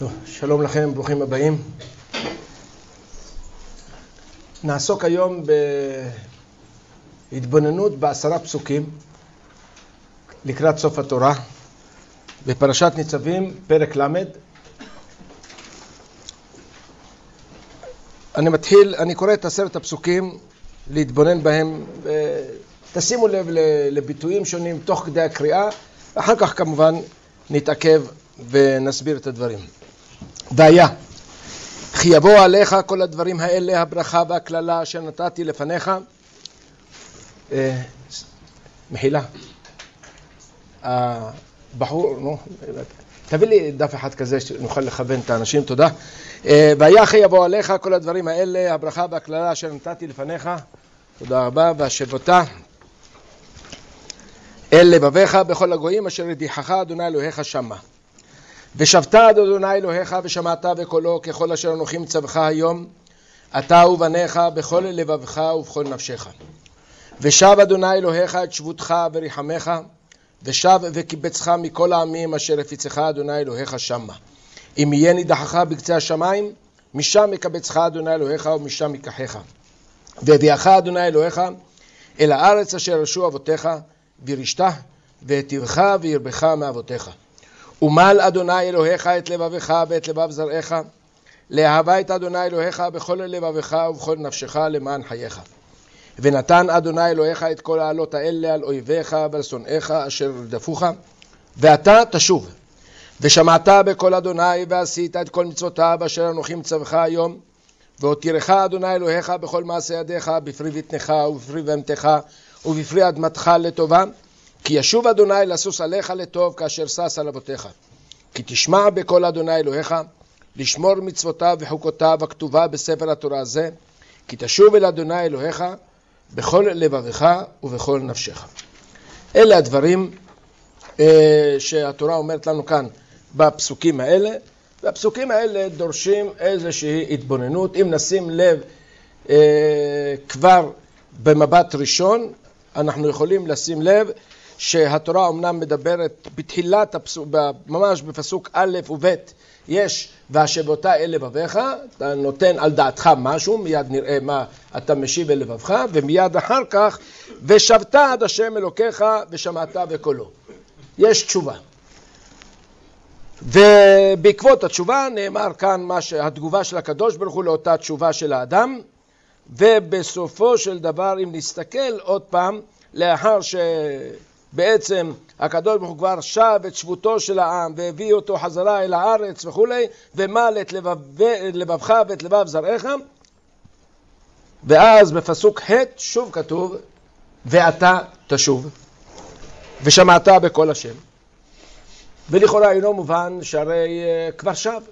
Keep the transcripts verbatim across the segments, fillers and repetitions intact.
שלום לכם, ברוכים הבאים. נעסוק היום בהתבוננות בעשרה פסוקים לקראת סוף התורה בפרשת ניצבים, פרק למד. אני מתחיל, אני קורא את עשרת הפסוקים להתבונן בהם, תשימו לב לביטויים שונים תוך כדי הקריאה, ואחר כך כמובן נתעכב ונסביר את הדברים. והיה, כי יבוא עליך כל הדברים האלה, הברכה והכללה אשר נתתי לפניך. אה, מחילה. הבחור, נו, תביא לי דף אחד כזה שנוכל לכוון את האנשים, תודה. אה, והיה, כי יבוא עליך כל הדברים האלה, הברכה והכללה אשר נתתי לפניך. תודה רבה, והשבותה אל לבביך בכל הגויים אשר ידיחך אדוני אלוהיך שמה. ושבת אדוני אלוהיך ושמעת בקולו ככל אשר אנוכי מצווך היום, אתה ובניך בכל לבבך ובכל נפשך. ושב אדוני אלוהיך את שבותך וריחמך, ושב וקיבצך מכל העמים אשר הפיצך אדוני אלוהיך שמה. אם יהיה נידחך בקצה השמיים, משם יקבצך אדוני אלוהיך ומשם ייקחך. והביאך אדוני אלוהיך אל הארץ אשר ירשו אבותיך, וירשתה והיטיבך וירבך מאבותיך. ומל אדוני אלוהיך את לבבך ואת לבב זרעך, לאהבה את אדוני אלוהיך בכל לבבך ובכל נפשך למען חייך. ונתן אדוני אלוהיך את כל העלות האלה על אויביך ועל שונאיך אשר רדפוך, ואתה תשוב. ושמעת בקול אדוני ועשית את כל מצוותיו אשר אנוכי מצווך היום, והותירך אדוני אלוהיך בכל מעשה ידיך, בפרי בטנך ובפרי בהמתך ובפרי אדמתך לטובה, כי ישוב אדוני לסוס עליך לטוב כאשר סס על אבותיך. כי תשמע בקול אדוני אלוהיך לשמור מצוותיו וחוקותיו הכתובה בספר התורה הזה, כי תשוב אל אדוני אלוהיך בכל לבבך ובכל נפשך. אלה הדברים אה, שהתורה אומרת לנו כאן בפסוקים האלה, והפסוקים האלה דורשים איזושהי התבוננות. אם נשים לב אה, כבר במבט ראשון, אנחנו יכולים לשים לב שהתורה אומנם מדברת בתחילת הפסוק, ממש בפסוק א' וב', יש והשבותה אל לבביך, אתה נותן על דעתך משהו, מיד נראה מה אתה משיב אל לבבך, ומיד אחר כך ושבת עד השם אלוקיך ושמעת בקולו. יש תשובה. ובעקבות התשובה נאמר כאן מה שהתגובה של הקדוש ברוך הוא לאותה תשובה של האדם, ובסופו של דבר אם נסתכל עוד פעם, לאחר ש... בעצם הקדוש ברוך הוא כבר שב את שבותו של העם והביא אותו חזרה אל הארץ וכו', ומל את לבב, לבבך ואת לבב זרעך. ואז בפסוק ח' שוב כתוב ואתה תשוב ושמעת בקול השם, ולכאורה אינו מובן שהרי כבר שב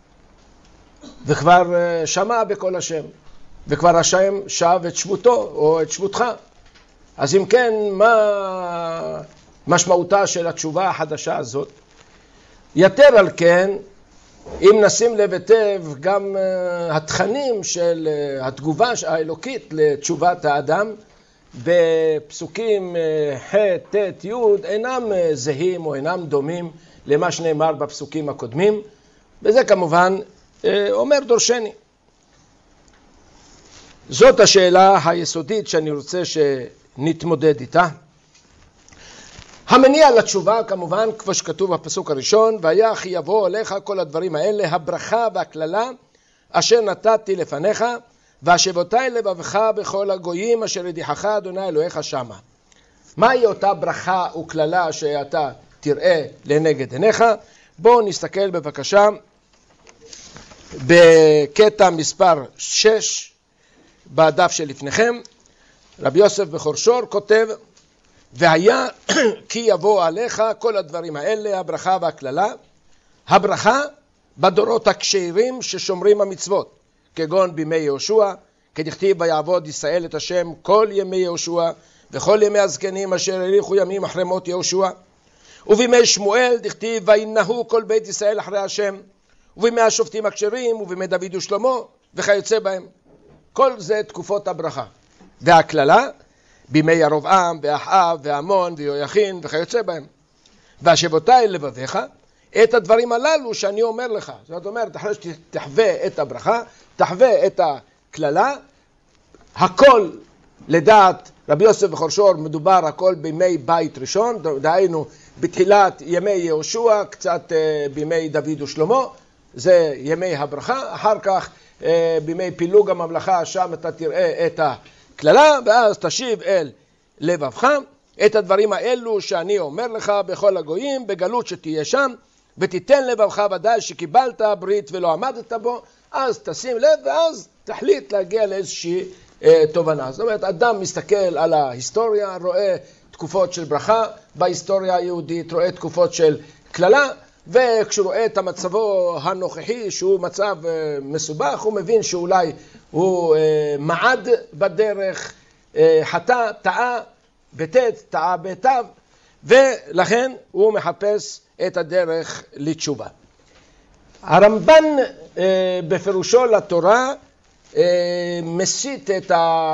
וכבר שמע בקול השם וכבר השם שב את שבותו או את שבותך. אז אם כן, מה משמעותה של התשובה החדשה הזאת? יתר על כן, אם נשים לב היטב, גם התכנים של התגובה האלוקית לתשובת האדם בפסוקים ח' ט' י' אינם זהים או אינם דומים למה שנאמר בפסוקים הקודמים, וזה כמובן אומר דורשני. זאת השאלה היסודית שאני רוצה ש... נתמודד איתה. המניע לתשובה כמובן כמו שכתוב בפסוק הראשון, והיה כי יבוא עליך כל הדברים האלה, הברכה והכללה אשר נתתי לפניך, והשבותי לבבך בכל הגויים אשר ידיחך אדוני אלוהיך שמה. מהי אותה ברכה וכללה שאתה תראה לנגד עיניך? בואו נסתכל בבקשה בקטע מספר שש בדף שלפניכם. רבי יוסף בכור שור כותב, והיה כי יבוא עליך כל הדברים האלה, הברכה והכללה. הברכה בדורות הכשרים ששומרים המצוות, כגון בימי יהושע, כדכתיב ויעבוד ישראל את השם כל ימי יהושע, וכל ימי הזקנים אשר האריכו ימים אחרי מות יהושע. ובימי שמואל דכתיב וינהו כל בית ישראל אחרי השם, ובימי השופטים הכשרים, ובימי דוד ושלמה, וכיוצא בהם. כל זה תקופות הברכה. והכללה בימי ירבעם ואחאב ועמון ויהויכין וכיוצא בהם. והשבותי לבביך את הדברים הללו שאני אומר לך. זאת אומרת, אחרי שתחווה את הברכה, תחווה את הכללה, הכל לדעת רבי יוסף בכור שור מדובר הכל בימי בית ראשון, דהיינו בתחילת ימי יהושע, קצת בימי דוד ושלמה, זה ימי הברכה, אחר כך בימי פילוג הממלכה, שם אתה תראה את הכללה, ואז תשיב אל לבבך את הדברים האלו שאני אומר לך בכל הגויים, בגלות שתהיה שם, ותיתן לבבך ודאי שקיבלת ברית ולא עמדת בו, אז תשים לב ואז תחליט להגיע לאיזושהי אה, תובנה. זאת אומרת, אדם מסתכל על ההיסטוריה, רואה תקופות של ברכה בהיסטוריה היהודית, רואה תקופות של כללה, וכשהוא רואה את המצבו הנוכחי שהוא מצב אה, מסובך, הוא מבין שאולי הוא אה, מעד בדרך, אה, חטא, טעה בטית, טעה בטב, ולכן הוא מחפש את הדרך לתשובה. הרמב"ן אה, בפירושו לתורה אה, מסית את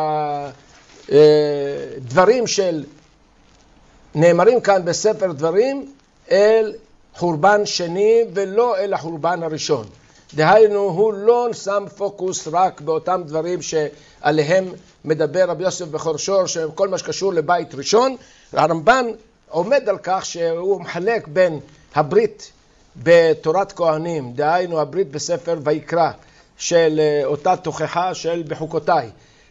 הדברים של נאמרים כאן בספר דברים אל חורבן שני ולא אל החורבן הראשון. דהיינו, הוא לא שם פוקוס רק באותם דברים שעליהם מדבר רבי יוסף בכור שור, שכל מה שקשור לבית ראשון. הרמב"ן עומד על כך שהוא מחלק בין הברית בתורת כהנים, דהיינו הברית בספר ויקרא של אותה תוכחה של בחוקותיי,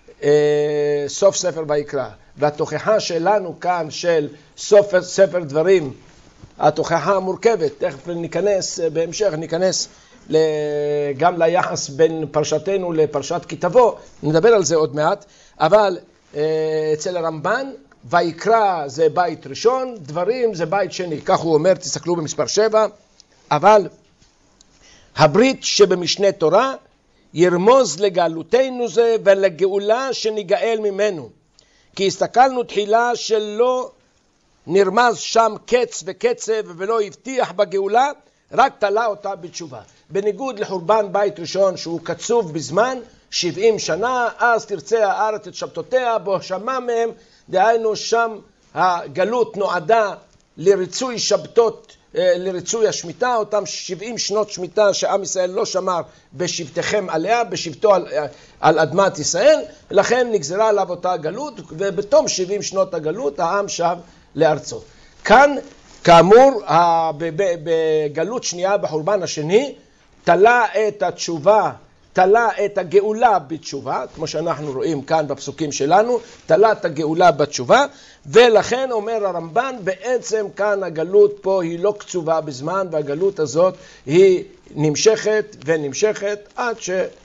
סוף ספר ויקרא, והתוכחה שלנו כאן של סוף ספר דברים, התוכחה המורכבת, תכף ניכנס בהמשך, ניכנס גם ליחס בין פרשתנו לפרשת כתבו, נדבר על זה עוד מעט, אבל אצל הרמב"ן ויקרא זה בית ראשון, דברים זה בית שני, כך הוא אומר, תסתכלו במספר שבע, אבל הברית שבמשנה תורה ירמוז לגאלותנו זה ולגאולה שניגאל ממנו, כי הסתכלנו תחילה שלא נרמז שם קץ וקצב ולא הבטיח בגאולה, רק תלה אותה בתשובה. בניגוד לחורבן בית ראשון שהוא קצוב בזמן, שבעים שנה, אז תרצה הארץ את שבתותיה, בו שמע מהם, דהיינו שם הגלות נועדה לריצוי שבתות, לריצוי השמיטה, אותם שבעים שנות שמיטה שעם ישראל לא שמר בשבתכם עליה, בשבתו על, על אדמת ישראל, לכן נגזרה עליו אותה הגלות, ובתום שבעים שנות הגלות העם שב לארצו. כאן, כאמור, בגלות שנייה בחורבן השני, תלה את התשובה, תלה את הגאולה בתשובה, כמו שאנחנו רואים כאן בפסוקים שלנו, תלה את הגאולה בתשובה, ולכן אומר הרמב"ן, בעצם כאן הגלות פה היא לא קצובה בזמן, והגלות הזאת היא נמשכת ונמשכת עד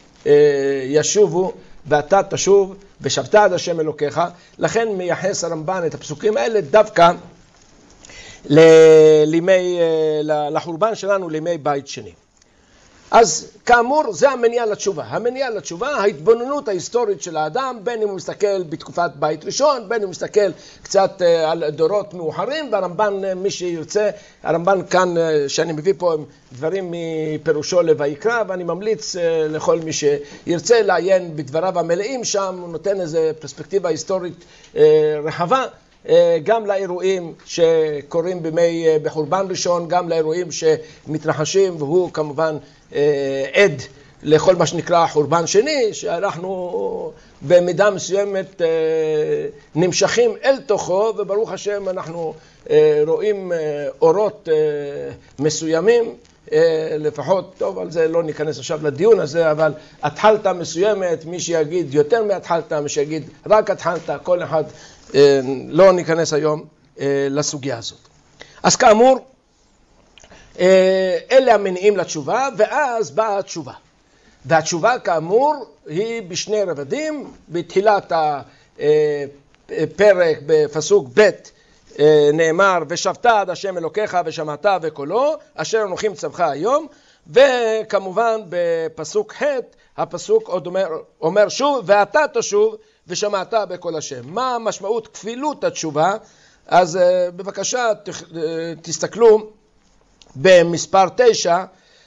שישובו, ואתה תשוב ושבת עד השם אלוקיך. לכן מייחס הרמב"ן את הפסוקים האלה דווקא לימי, לחורבן שלנו, לימי בית שני. אז כאמור, זה המניע לתשובה. המניע לתשובה, ההתבוננות ההיסטורית של האדם, בין אם הוא מסתכל בתקופת בית ראשון, בין אם הוא מסתכל קצת על דורות מאוחרים, והרמב"ן, מי שירצה, הרמב"ן כאן, שאני מביא פה דברים מפירושו לויקרא, ואני ממליץ לכל מי שירצה לעיין בדבריו המלאים שם, הוא נותן איזו פרספקטיבה היסטורית רחבה, גם לאירועים שקורים בימי בחורבן ראשון, גם לאירועים שמתרחשים, והוא כמובן עד לכל מה שנקרא חורבן שני, שאנחנו במידה מסוימת נמשכים אל תוכו, וברוך השם אנחנו רואים אורות מסוימים, לפחות, טוב, על זה לא ניכנס עכשיו לדיון הזה, אבל התחלתה מסוימת, מי שיגיד יותר מהתחלתה, מי שיגיד רק התחלתה, כל אחד, לא ניכנס היום לסוגיה הזאת. אז כאמור, אלה המניעים לתשובה, ואז באה התשובה. והתשובה כאמור היא בשני רבדים, בתחילת הפרק בפסוק ב' נאמר, ושבת עד השם אלוקיך ושמעת וקולו, אשר אנוכי מצווך היום, וכמובן בפסוק ח' הפסוק עוד אומר, אומר שוב, ואתה תשוב ושמעת בקול השם. מה המשמעות כפילות התשובה? אז בבקשה תסתכלו במספר תשע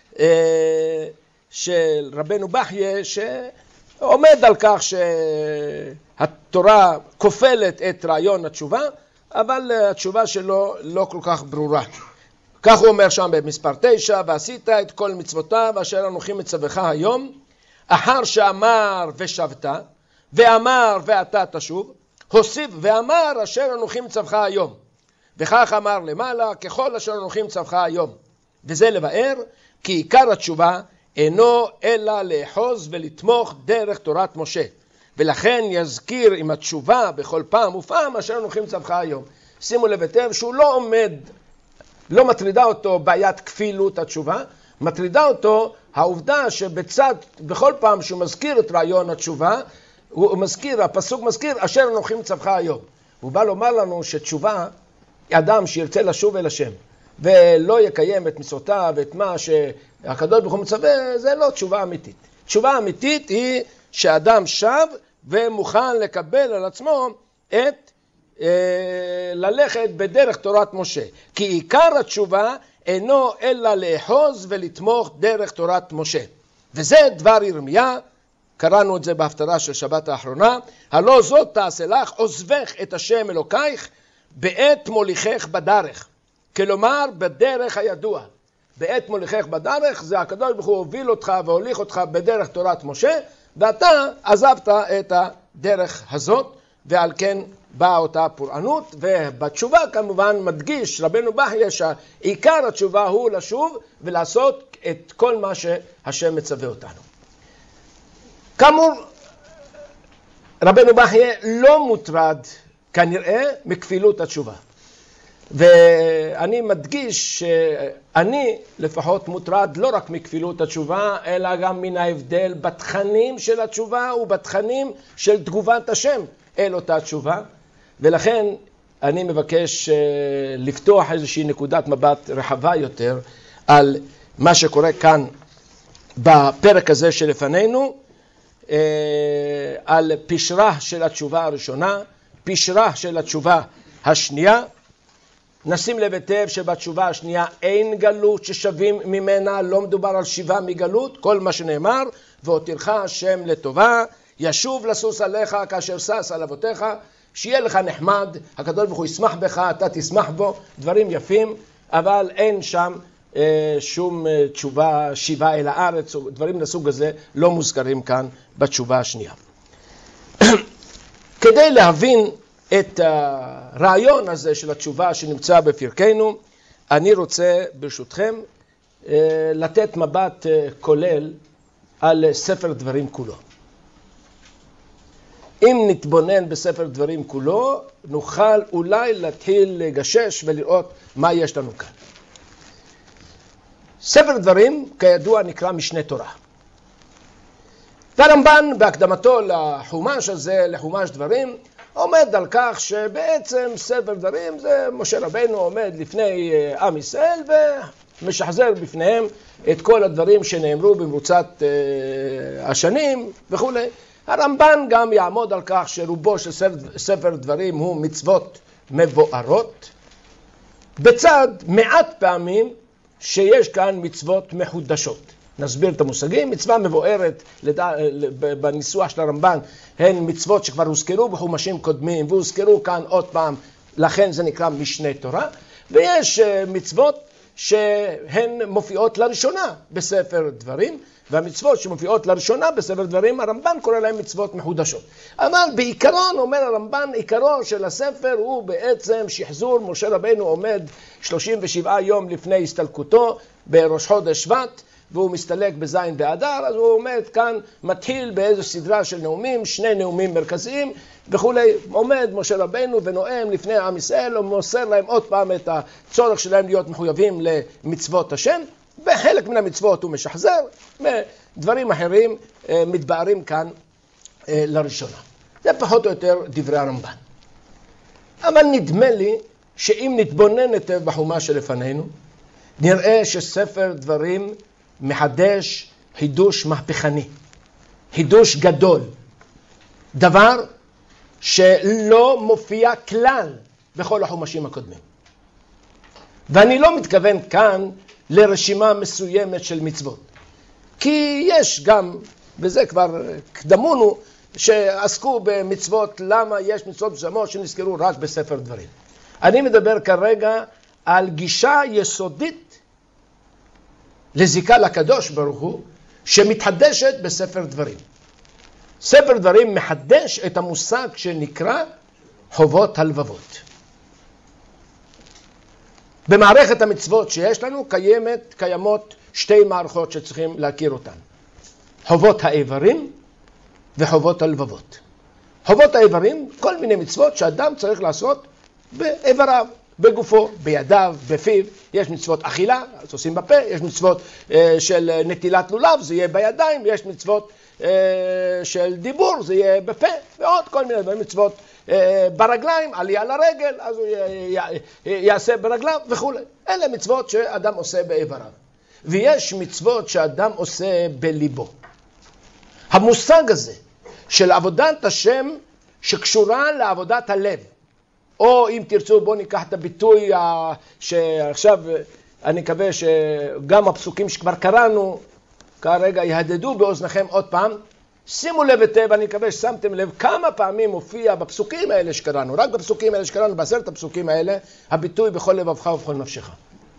של רבנו בחיה, שעומד על כך שהתורה כופלת את רעיון התשובה, אבל התשובה שלו לא כל כך ברורה. כך הוא אומר שם במספר תשע, ועשית את כל מצוותיו אשר אנוכי מצווך היום, אחר שאמר ושבת, ואמר ואתה תשוב, הוסיף ואמר אשר אנוכי מצווך היום. וכך אמר למעלה, ככל אשר אנוכי מצווך היום. וזה לבאר, כי עיקר התשובה אינו אלא לאחוז ולתמוך דרך תורת משה. ולכן יזכיר עם התשובה בכל פעם ופעם אשר אנוכי מצווך היום. שימו לב היטב שהוא לא עומד, לא מטרידה אותו בעיית כפילות התשובה, מטרידה אותו העובדה שבצד, בכל פעם שהוא מזכיר את רעיון התשובה, הוא מזכיר, הפסוק מזכיר, אשר אנוכי מצווך היום. הוא בא לומר לנו שתשובה, אדם שירצה לשוב אל השם, ולא יקיים את מצוותיו ואת מה שהקדוש ברוך הוא מצווה, זה לא תשובה אמיתית. תשובה אמיתית היא שאדם שב ומוכן לקבל על עצמו את ללכת בדרך תורת משה. כי עיקר התשובה אינו אלא לאחוז ולתמוך דרך תורת משה. וזה דבר ירמיה, קראנו את זה בהפטרה של שבת האחרונה, הלא זאת תעשה לך עוזבך את השם אלוקייך בעת מוליכך בדרך. כלומר בדרך הידוע. בעת מוליכך בדרך זה הקדוש ברוך הוא הוביל אותך והוליך אותך בדרך תורת משה, ואתה עזבת את הדרך הזאת, ועל כן באה אותה פורענות. ובתשובה כמובן מדגיש רבנו בחייא שעיקר התשובה הוא לשוב ולעשות את כל מה שהשם מצווה אותנו. כאמור, רבנו בחייא לא מוטרד כנראה מכפילות התשובה. ואני מדגיש שאני לפחות מוטרד לא רק מכפילות התשובה, אלא גם מן ההבדל בתכנים של התשובה ובתכנים של תגובת השם אל אותה תשובה. ולכן אני מבקש לפתוח איזושהי נקודת מבט רחבה יותר על מה שקורה כאן בפרק הזה שלפנינו, על פשרה של התשובה הראשונה, פשרה של התשובה השנייה. נשים לב היטב שבתשובה השנייה אין גלות ששווים ממנה, לא מדובר על שיבה מגלות, כל מה שנאמר, והותירך השם לטובה, ישוב לסוס עליך כאשר סס על אבותיך, שיהיה לך נחמד, הקדוש ברוך הוא ישמח בך, אתה תשמח בו, דברים יפים, אבל אין שם אה, שום אה, תשובה שיבה אל הארץ, דברים לסוג הזה לא מוזכרים כאן בתשובה השנייה. כדי להבין את הרעיון הזה של התשובה שנמצא בפרקנו, אני רוצה ברשותכם לתת מבט כולל על ספר דברים כולו. אם נתבונן בספר דברים כולו, נוכל אולי להתחיל לגשש ולראות מה יש לנו כאן. ספר דברים כידוע נקרא משנה תורה. והרמב"ן בהקדמתו לחומש הזה, לחומש דברים, עומד על כך שבעצם ספר דברים זה משה רבנו עומד לפני עם ישראל ומשחזר בפניהם את כל הדברים שנאמרו במרוצת השנים וכו'. הרמב"ן גם יעמוד על כך שרובו של ספר דברים הוא מצוות מבוארות, בצד מעט פעמים שיש כאן מצוות מחודשות. נסביר את המושגים. מצווה מבוארת בניסוח של הרמב"ן הן מצוות שכבר הוזכרו בחומשים קודמים והוזכרו כאן עוד פעם, לכן זה נקרא משנה תורה. ויש מצוות שהן מופיעות לראשונה בספר דברים, והמצוות שמופיעות לראשונה בספר דברים הרמב"ן קורא להן מצוות מחודשות. אבל בעיקרון אומר הרמב"ן, עיקרון של הספר הוא בעצם שחזור. משה רבנו עומד שלושים ושבעה יום לפני הסתלקותו בראש חודש שבט, והוא מסתלק בזין באדר, אז הוא עומד כאן, מתחיל באיזו סדרה של נאומים, שני נאומים מרכזיים וכולי. עומד משה רבנו ונואם לפני עם ישראל, ומוסר להם עוד פעם את הצורך שלהם להיות מחויבים למצוות השם. בחלק מן המצוות הוא משחזר, ודברים אחרים מתבארים כאן לראשונה. זה פחות או יותר דברי הרמב"ן. אבל נדמה לי שאם נתבונן היטב בחומש שלפנינו, נראה שספר דברים מחדש חידוש מהפכני, חידוש גדול, דבר שלא מופיע כלל בכל החומשים הקודמים. ואני לא מתכוון כאן לרשימה מסוימת של מצוות, כי יש גם, וזה כבר קדמונו, שעסקו במצוות, למה יש מצוות מסוימות שנזכרו רק בספר דברים. אני מדבר כרגע על גישה יסודית לזיקה לקדוש ברוך הוא, שמתחדשת בספר דברים. ספר דברים מחדש את המושג שנקרא חובות הלבבות. במערכת המצוות שיש לנו קיימת, קיימות שתי מערכות שצריכים להכיר אותן. חובות האיברים וחובות הלבבות. חובות האיברים, כל מיני מצוות שאדם צריך לעשות באיבריו, בגופו, בידיו, בפיו. יש מצוות אכילה, אז עושים בפה, יש מצוות אה, של נטילת לולב, זה יהיה בידיים, יש מצוות אה, של דיבור, זה יהיה בפה, ועוד כל מיני מצוות אה, ברגליים, עלייה לרגל, אז הוא י, י, י, יעשה ברגליו וכו'. אלה מצוות שאדם עושה באיבריו. ויש מצוות שאדם עושה בליבו. המושג הזה של עבודת השם שקשורה לעבודת הלב, או אם תרצו בואו ניקח את הביטוי שעכשיו אני מקווה שגם הפסוקים שכבר קראנו כרגע יהדהדו באוזניכם עוד פעם. שימו לב היטב, אני מקווה ששמתם לב כמה פעמים מופיע בפסוקים האלה שקראנו, רק בפסוקים האלה שקראנו, בעשרת הפסוקים האלה, הביטוי בכל לבבך ובכל נפשך.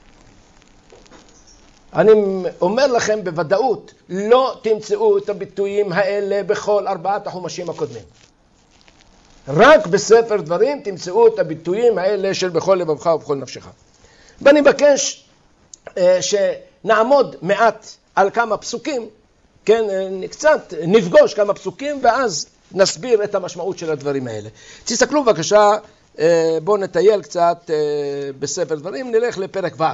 אני אומר לכם בוודאות, לא תמצאו את הביטויים האלה בכל ארבעת החומשים הקודמים. רק בספר דברים תמצאו את הביטויים האלה של בכל לבבך ובכל נפשך. ואני מבקש אה, שנעמוד מעט על כמה פסוקים, כן, קצת נפגוש כמה פסוקים ואז נסביר את המשמעות של הדברים האלה. תסתכלו בבקשה, אה, בואו נטייל קצת אה, בספר דברים, נלך לפרק ו'.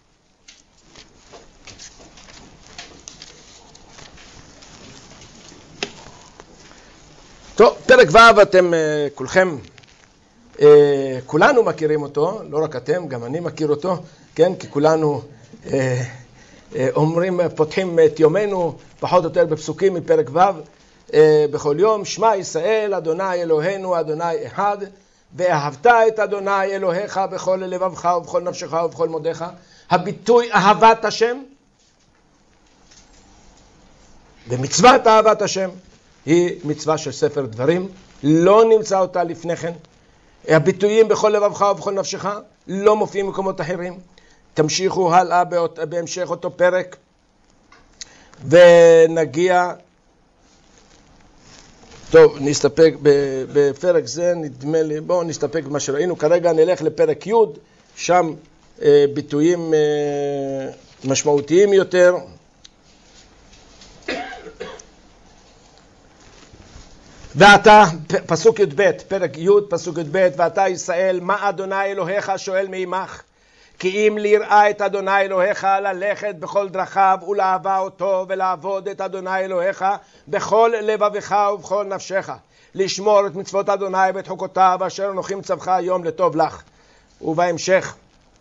טוב, פרק ו' אתם uh, כולכם, uh, כולנו מכירים אותו, לא רק אתם, גם אני מכיר אותו, כן? כי כולנו uh, uh, אומרים, פותחים את יומנו פחות או יותר בפסוקים מפרק ו' uh, בכל יום, שמע ישראל, אדוני אלוהינו, אדוני אחד, ואהבת את אדוני אלוהיך בכל לבבך ובכל נפשך ובכל מודיך. הביטוי אהבת השם, ומצוות אהבת השם, היא מצווה של ספר דברים, לא נמצא אותה לפני כן. הביטויים בכל לבבך ובכל נפשך לא מופיעים במקומות אחרים. תמשיכו הלאה באות, בהמשך אותו פרק, ונגיע, טוב, נסתפק בפרק זה, נדמה לי, בואו נסתפק במה שראינו. כרגע נלך לפרק י', שם אה, ביטויים אה, משמעותיים יותר. ואתה, פסוק י' ב', פרק י', פסוק י' ב', ואתה ישראל, מה אדוני אלוהיך שואל מעמך? כי אם ליראה את אדוני אלוהיך, ללכת בכל דרכיו ולאהבה אותו ולעבוד את אדוני אלוהיך בכל לבבך ובכל נפשך, לשמור את מצוות אדוני ואת חוקותיו אשר אנוכי מצווך היום לטוב לך. ובהמשך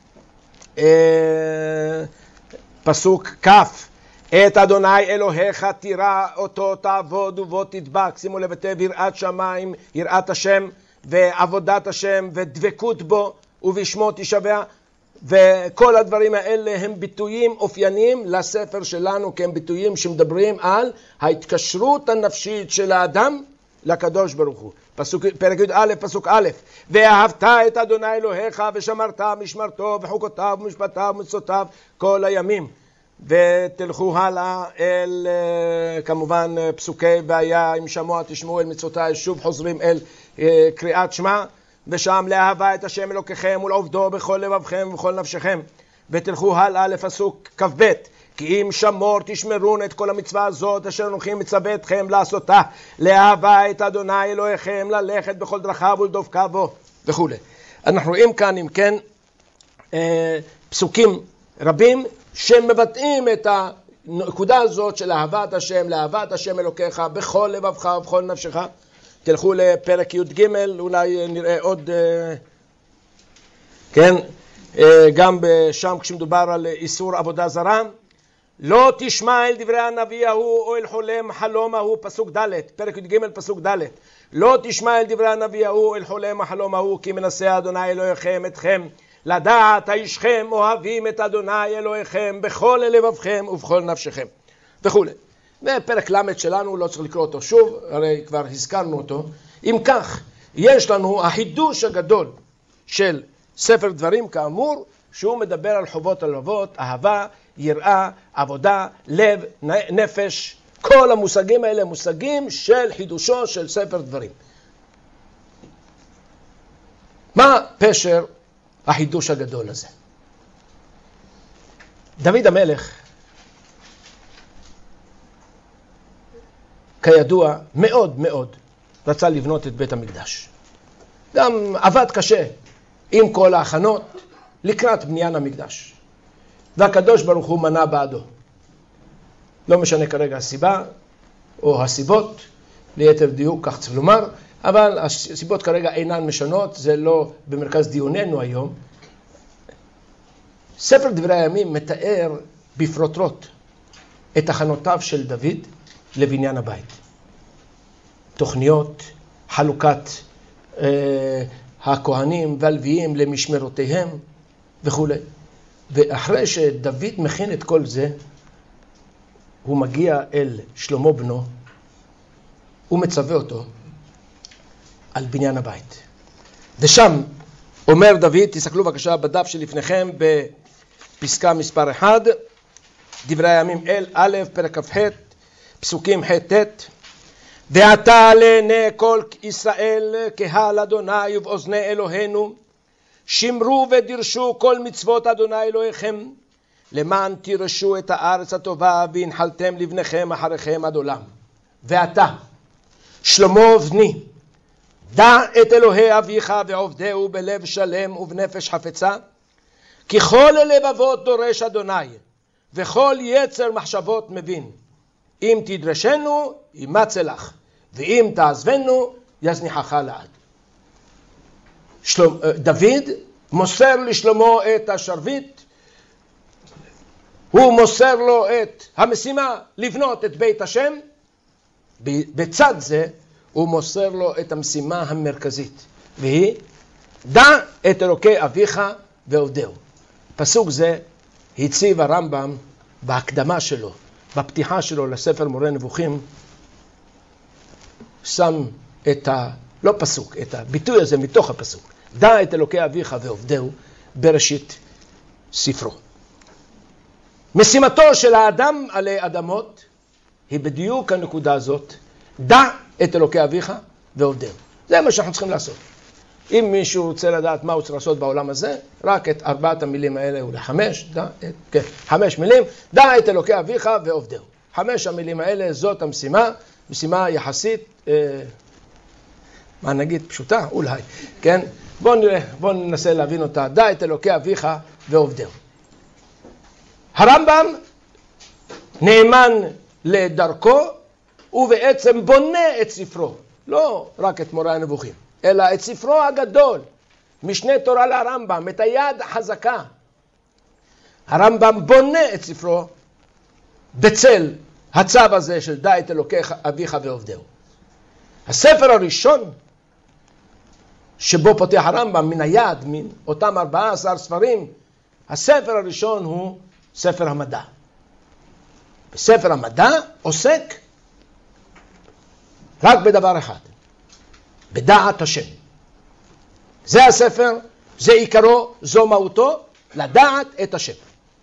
אה, פסוק כ', את אדוני אלוהיך תירא אותו תעבוד ובו תדבק. שימו לב היטב, יראת שמיים, יראת השם ועבודת השם ודבקות בו ובשמו תשבע, וכל הדברים האלה הם ביטויים אופייניים לספר שלנו, כי הם ביטויים שמדברים על ההתקשרות הנפשית של האדם לקדוש ברוך הוא. פסוק, פרק י"א, פסוק א', ואהבת את אדוני אלוהיך ושמרת משמרתו וחוקותיו ומשפטיו ומצוותיו כל הימים. ותלכו הלאה אל כמובן פסוקי והיה אם שמוע תשמעו אל מצוותיי, שוב חוזרים אל קריאת שמע, ושם לאהבה את השם אלוקיכם ולעובדו בכל לבבכם ובכל נפשכם. ותלכו הלאה לפסוק כ"ב, כי אם שמור תשמרון את כל המצווה הזאת אשר אנוכי מצווה אתכם לעשותה, לאהבה את אדוני אלוהיכם, ללכת בכל דרכיו ולדבקה בו וכו'. אנחנו רואים כאן אם כן פסוקים רבים שמבטאים את הנקודה הזאת של אהבת השם, לאהבת השם אלוקיך בכל לבבך ובכל נפשך. תלכו לפרק י"ג, אולי נראה עוד, כן, גם שם כשמדובר על איסור עבודה זרה. לא תשמע אל דברי הנביא ההוא או אל חולם חלום ההוא, פסוק ד', פרק י"ג פסוק ד'. לא תשמע אל דברי הנביא ההוא או אל חולם החלום ההוא, כי מנסה אדוני אלוהיכם אתכם לדעת האישכם אוהבים את אדוני אלוהיכם בכל לבבכם ובכל נפשכם וכו'. בפרק למד שלנו לא צריך לקרוא אותו שוב, הרי כבר הזכרנו אותו. אם כך, יש לנו החידוש הגדול של ספר דברים כאמור, שהוא מדבר על חובות הלבבות, אהבה, יראה, עבודה, לב, נפש. כל המושגים האלה מושגים של חידושו של ספר דברים. מה פשר החידוש הגדול הזה? דוד המלך, כידוע, מאוד מאוד רצה לבנות את בית המקדש. גם עבד קשה עם כל ההכנות לקראת בניין המקדש. והקדוש ברוך הוא מנע בעדו. לא משנה כרגע הסיבה או הסיבות, ליתר דיוק, כך צריך לומר, אבל הסיבות כרגע אינן משנות, זה לא במרכז דיוננו היום. ספר דברי הימים מתאר בפרוטרוט את הכנותיו של דוד לבניין הבית. תוכניות, חלוקת אה, הכהנים והלוויים למשמרותיהם וכו'. ואחרי שדוד מכין את כל זה, הוא מגיע אל שלמה בנו, הוא מצווה אותו על בניין הבית. ושם אומר דוד, תסתכלו בבקשה בדף שלפניכם בפסקה מספר אחד, דברי הימים אל א', פרק כ"ח, פסוקים ח' ט', ועתה לעיני כל ישראל קהל אדוני ובאוזני אלוהינו, שמרו ודרשו כל מצוות אדוני אלוהיכם, למען תירשו את הארץ הטובה והנחלתם לבניכם אחריכם עד עולם. ועתה, שלמה בני, דע את אלוהי אביך ועובדהו בלב שלם ובנפש חפצה, כי כל לבבות דורש אדוני, וכל יצר מחשבות מבין. אם תדרשנו, ימצא לך, ואם תעזבנו, יזניחך לעד. שלמה, דוד מוסר לשלמה את השרביט, הוא מוסר לו את המשימה לבנות את בית השם, בצד זה הוא מוסר לו את המשימה המרכזית, והיא דע את אלוקי אביך ועובדהו. פסוק זה הציב הרמב"ם בהקדמה שלו, בפתיחה שלו לספר מורה נבוכים, שם את ה... לא פסוק, את הביטוי הזה מתוך הפסוק, דע את אלוקי אביך ועובדהו בראשית ספרו. משימתו של האדם עלי אדמות היא בדיוק הנקודה הזאת, דע את אלוקי אביך ועובדהו. זה מה שאנחנו צריכים לעשות. אם מישהו רוצה לדעת מה הוא צריך לעשות בעולם הזה, רק את ארבעת המילים האלה, אולי חמש, דע, את, כן, חמש מילים, דע את אלוקי אביך ועובדהו. חמש המילים האלה, זאת המשימה, משימה יחסית, אה, מה נגיד, פשוטה, אולי, כן? בואו נראה, בואו ננסה להבין אותה, דע את אלוקי אביך ועובדהו. הרמב"ם נאמן לדרכו, ובעצם בונה את ספרו, לא רק את מורה הנבוכים, אלא את ספרו הגדול, משנה תורה לרמב"ם, את היד החזקה. הרמב"ם בונה את ספרו בצל הצו הזה של דע את אלוקי אביך ועובדהו. הספר הראשון שבו פותח הרמב"ם מן היד, מן אותם ארבעה עשר ספרים, הספר הראשון הוא ספר המדע. בספר המדע עוסק רק בדבר אחד, בדעת השם. זה הספר, זה עיקרו, זו מהותו, לדעת את השם.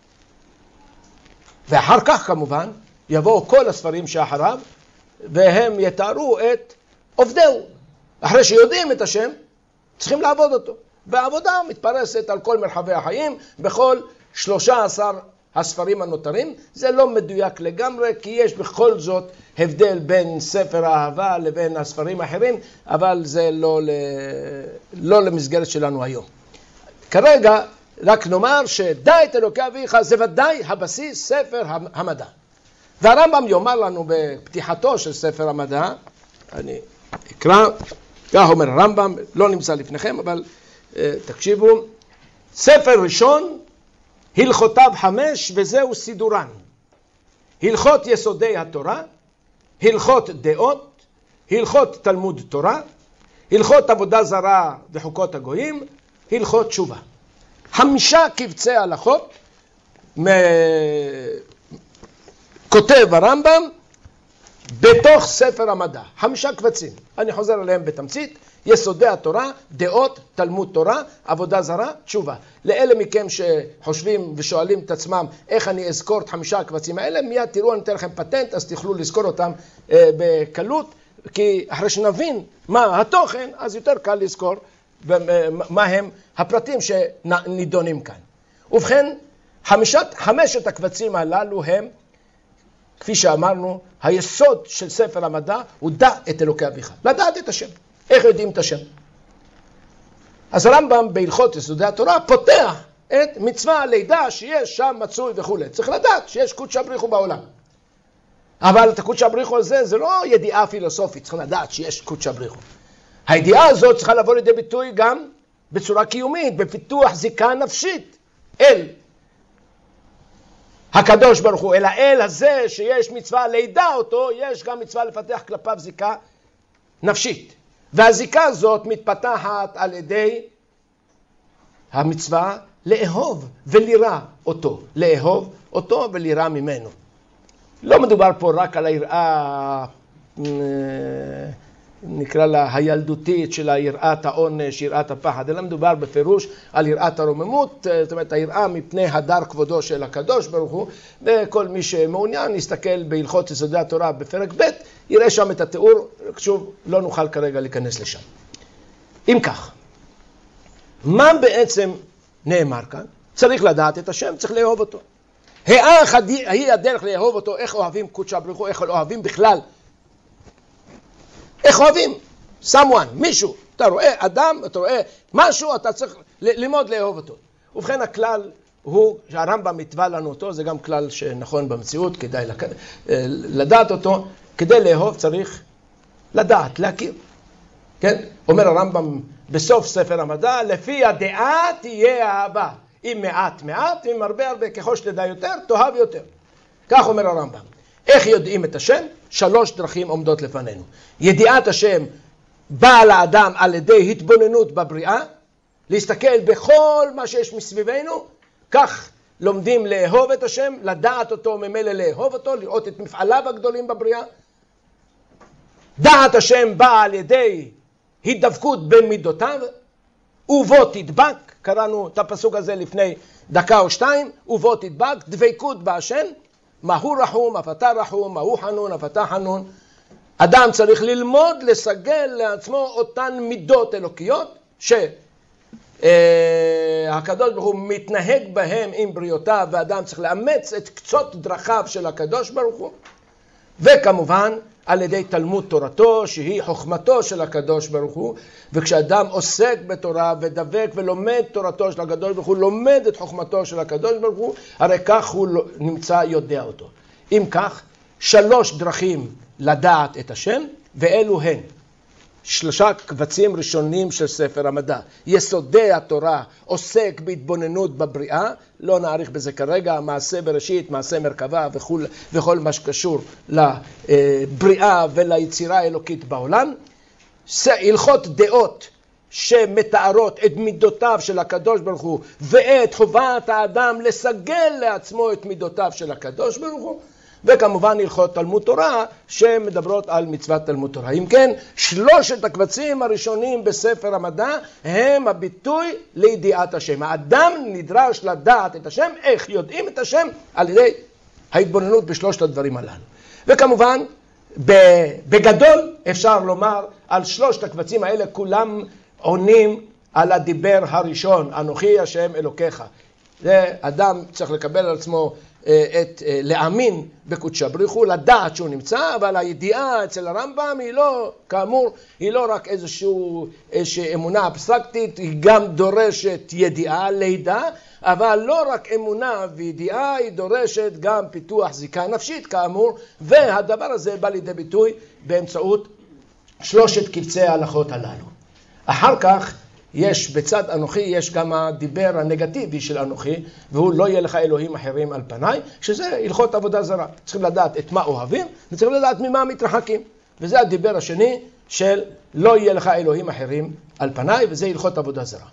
ואחר כך כמובן יבואו כל הספרים שאחריו, והם יתארו את עובדהו. אחרי שיודעים את השם, צריכים לעבוד אותו. והעבודה מתפרסת על כל מרחבי החיים, בכל שלושה עשר הספרים הנותרים. זה לא מדויק לגמרי, כי יש בכל זאת הבדל בין ספר האהבה לבין הספרים האחרים, אבל זה לא, לא למסגרת שלנו היום. כרגע רק נאמר שדע את אלוקי אביך זה ודאי הבסיס ספר המדע. והרמב"ם יאמר לנו בפתיחתו של ספר המדע, אני אקרא, כך אומר הרמב"ם, לא נמצא לפניכם, אבל uh, תקשיבו, ספר ראשון, הלכותיו חמש, וזהו סידורן. הלכות יסודי התורה, הלכות דעות, הלכות תלמוד תורה, הלכות עבודה זרה וחוקות הגויים, הלכות תשובה. חמישה קבצי הלכות, כותב הרמב"ם, בתוך ספר המדע, חמישה קבצים, אני חוזר עליהם בתמצית, יסודי התורה, דעות, תלמוד תורה, עבודה זרה, תשובה. לאלה מכם שחושבים ושואלים את עצמם איך אני אזכור את חמישה הקבצים האלה, מיד תראו, אני אתן לכם פטנט, אז תוכלו לזכור אותם אה, בקלות, כי אחרי שנבין מה התוכן, אז יותר קל לזכור מה הם הפרטים שנידונים כאן. ובכן, חמשת, חמשת הקבצים הללו הם, כפי שאמרנו, היסוד של ספר המדע הוא דע את אלוקי אביך. לדעת את השם. איך יודעים את השם? אז הרמב"ם בהלכות יסודי התורה פותח את מצווה הלידה שיש שם מצוי וכו'. צריך לדעת שיש קודשא בריך הוא בעולם. אבל את הקודשא בריך הוא הזה זה לא ידיעה פילוסופית, צריך לדעת שיש קודשא בריך הוא. הידיעה הזאת צריכה לבוא לידי ביטוי גם בצורה קיומית, בפיתוח זיקה נפשית אל הקדוש ברוך הוא, אל האל הזה שיש מצווה לידע אותו, יש גם מצווה לפתח כלפיו זיקה נפשית. והזיקה הזאת מתפתחת על ידי המצווה לאהוב ולירא אותו, לאהוב אותו ולירא ממנו. לא מדובר פה רק על היראה, נקרא לה הילדותית של היראת העונש, יראת הפחד, אלא מדובר בפירוש על יראת הרוממות, זאת אומרת היראה מפני הדר כבודו של הקדוש ברוך הוא, וכל מי שמעוניין יסתכל בהלכות יסודי התורה בפרק ב' יראה שם את התיאור, שוב לא נוכל כרגע להיכנס לשם. אם כך, מה בעצם נאמר כאן? צריך לדעת את השם, צריך לאהוב אותו. האח היא הדרך לאהוב אותו, איך אוהבים קודשא בריך הוא, איך אוהבים בכלל, איך אוהבים? someone, מישהו, אתה רואה אדם, אתה רואה משהו, אתה צריך ללמוד לאהוב אותו. ובכן הכלל הוא, שהרמב"ם מתווה לנו אותו, זה גם כלל שנכון במציאות, כדאי לדעת אותו, כדי לאהוב צריך לדעת, להכיר. כן? אומר הרמב"ם בסוף ספר המדע, לפי הדעה תהיה אהבה. אם מעט מעט, אם הרבה הרבה, ככל שתדע יותר, תאהב יותר. כך אומר הרמב"ם. איך יודעים את השם? שלוש דרכים עומדות לפנינו. ידיעת השם באה לאדם על ידי התבוננות בבריאה, להסתכל בכל מה שיש מסביבנו, כך לומדים לאהוב את השם, לדעת אותו ממילא לאהוב אותו, לראות את מפעליו הגדולים בבריאה. דעת השם באה על ידי הידבקות במידותיו, ובו תדבק, קראנו את הפסוק הזה לפני דקה או שתיים, ובו תדבק, דבקות בהשם, מהו רחום, אף אתה רחום, מהו חנון, אף אתה חנון. אדם צריך ללמוד, לסגל לעצמו אותן מידות אלוקיות, שהקדוש ברוך הוא מתנהג בהם עם בריאותיו, ואדם צריך לאמץ את קצות דרכיו של הקדוש ברוך הוא, וכמובן על ידי תלמוד תורתו, שהיא חוכמתו של הקדוש ברוך הוא, וכשאדם עוסק בתורה ודבק ולומד תורתו של הקדוש ברוך הוא, לומד את חוכמתו של הקדוש ברוך הוא, הרי כך הוא נמצא יודע אותו. אם כך, שלוש דרכים לדעת את השם, ואלו הן שלושה קבצים ראשונים של ספר המדע. יסודי התורה עוסק בהתבוננות בבריאה, לא נעריך בזה כרגע, מעשה בראשית, מעשה מרכבה וכל, וכל מה שקשור לבריאה וליצירה האלוקית בעולם. הלכות דעות שמתארות את מידותיו של הקדוש ברוך הוא ואת חובת האדם לסגל לעצמו את מידותיו של הקדוש ברוך הוא. וכמובן הלכות תלמוד תורה שמדברות על מצוות תלמוד תורה. אם כן, שלושת הקבצים הראשונים בספר המדע הם הביטוי לידיעת השם. האדם נדרש לדעת את השם, איך יודעים את השם? על ידי ההתבוננות בשלושת הדברים הללו. וכמובן, בגדול אפשר לומר על שלושת הקבצים האלה כולם עונים על הדיבר הראשון, אנוכי השם אלוקיך. זה אדם צריך לקבל על עצמו את, להאמין בקודשא בריך הוא, לדעת שהוא נמצא, אבל הידיעה אצל הרמב"ם היא לא, כאמור, היא לא רק איזשהו, איזושהי אמונה אבסטרקטית, היא גם דורשת ידיעה, לידע, אבל לא רק אמונה וידיעה, היא דורשת גם פיתוח זיקה נפשית, כאמור, והדבר הזה בא לידי ביטוי באמצעות שלושת קבצי ההלכות הללו. אחר כך, יש בצד אנוכי, יש גם הדיבר הנגטיבי של אנוכי, והוא לא יהיה לך אלוהים אחרים על פניי, שזה הלכות עבודה זרה. צריכים לדעת את מה אוהבים, וצריכים לדעת ממה מתרחקים. וזה הדיבר השני של לא יהיה לך אלוהים אחרים על פניי, וזה הלכות עבודה זרה.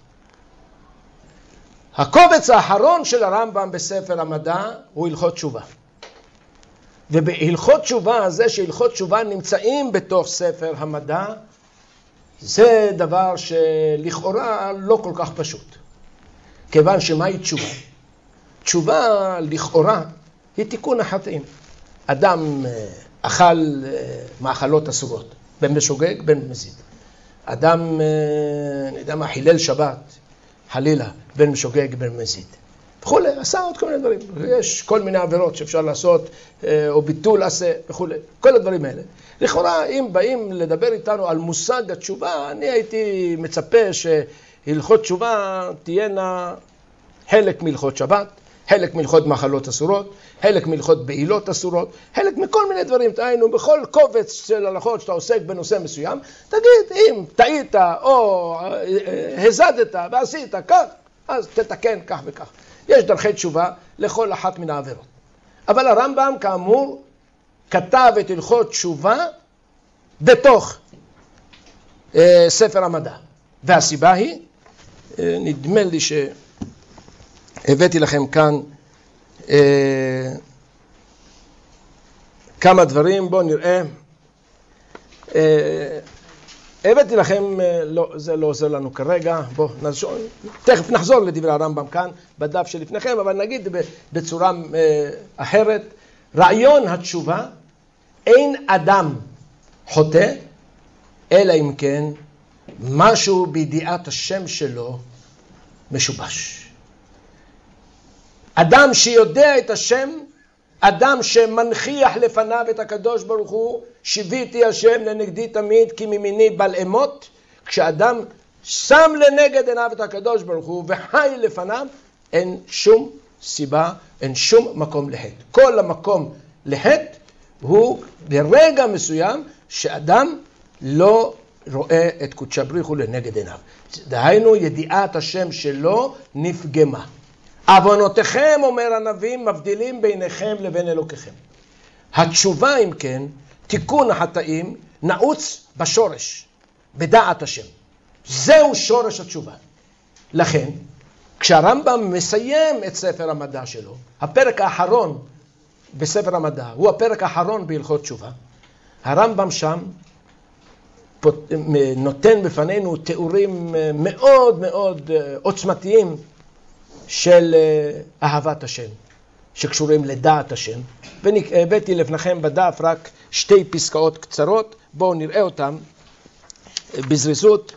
הקובץ האחרון של הרמב"ם בספר המדע הוא הלכות תשובה. ובהלכות תשובה, זה שהלכות תשובה נמצאים בתוך ספר המדע, זה דבר שלכאורה לא כל כך פשוט. כיוון שמהי תשובה? תשובה לכאורה היא תיקון החטאים. אדם אכל מאכלות אסורות, בין בשוגג בין במזיד. אדם, אני יודע מה, חילל שבת, חלילה, בין בשוגג בין במזיד. וכו', עשה עוד כל מיני דברים. יש כל מיני עבירות שאפשר לעשות, או ביטול עשה, וכו'. כל הדברים האלה. לכאורה, אם באים לדבר איתנו על מושג התשובה, אני הייתי מצפה שהלכות תשובה תהיינה חלק מהלכות שבת, חלק מהלכות מחלות אסורות, חלק מהלכות בעילות אסורות, חלק מכל מיני דברים. תהיינו, בכל קובץ של הלכות שאתה עוסק בנושא מסוים, תגיד, אם טעית או הזדת ועשית כך, אז תתקן כך וכך. יש דרכי תשובה לכל אחת מן העבירות. אבל הרמב"ם, כאמור, כתב את הלכות תשובה בתוך אה, ספר המדע. והסיבה היא, אה, נדמה לי שהבאתי לכם כאן אה, כמה דברים, בואו נראה. אה, הבאתי לכם, לא, זה לא עוזר לנו כרגע, בואו נשאר, תכף נחזור לדברי הרמב"ם כאן, בדף שלפניכם, אבל נגיד בצורה אה, אחרת, רעיון התשובה, אין אדם חוטא, אלא אם כן משהו בידיעת השם שלו משובש. אדם שיודע את השם, אדם שמנחיח לפניו את הקדוש ברוך הוא, שיביתי השם לנגדי תמיד כי ממיני בל אמות, כשאדם שם לנגד עיניו את הקדוש ברוך הוא וחי לפניו, אין שום סיבה, אין שום מקום לחטא. כל המקום לחטא הוא ברגע מסוים שאדם לא רואה את קודשא בריך הוא לנגד עיניו. דהיינו, ידיעת השם שלו נפגמה. עוונותיכם, אומר הנביא, מבדילים ביניכם לבין אלוקיכם. התשובה, אם כן, תיקון החטאים, נעוץ בשורש, בדעת השם. זהו שורש התשובה. לכן, כשהרמב"ם מסיים את ספר המדע שלו, הפרק האחרון בספר המדע, הוא הפרק האחרון בהלכות תשובה, הרמב"ם שם נותן בפנינו תיאורים מאוד מאוד עוצמתיים של אהבת השם, שקשורים לדעת השם. והבאתי לפניכם בדף רק שתי פסקאות קצרות, בואו נראה אותם בזריזות,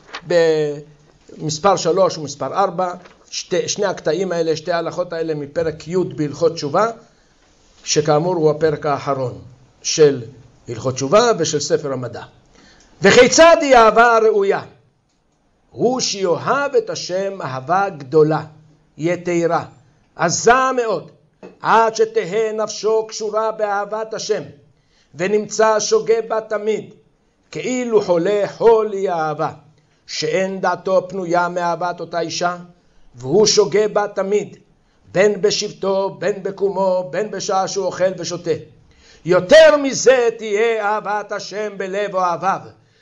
במספר שלוש ומספר ארבע, שתי, שני הקטעים האלה, שתי ההלכות האלה מפרק י' בהלכות תשובה, שכאמור הוא הפרק האחרון של הלכות תשובה ושל ספר המדע. וכיצד היא אהבה הראויה? הוא שיאהב את השם אהבה גדולה, יתירה, עזה מאוד, עד שתהא נפשו קשורה באהבת השם, ונמצא שוגה בה תמיד, כאילו חולה חול היא אהבה, שאין דעתו פנויה מאהבת אותה אישה, והוא שוגה בה תמיד, בין בשבתו, בין בקומו, בין בשעה שהוא אוכל ושותה. יותר מזה תהיה אהבת השם בלב אוהביו,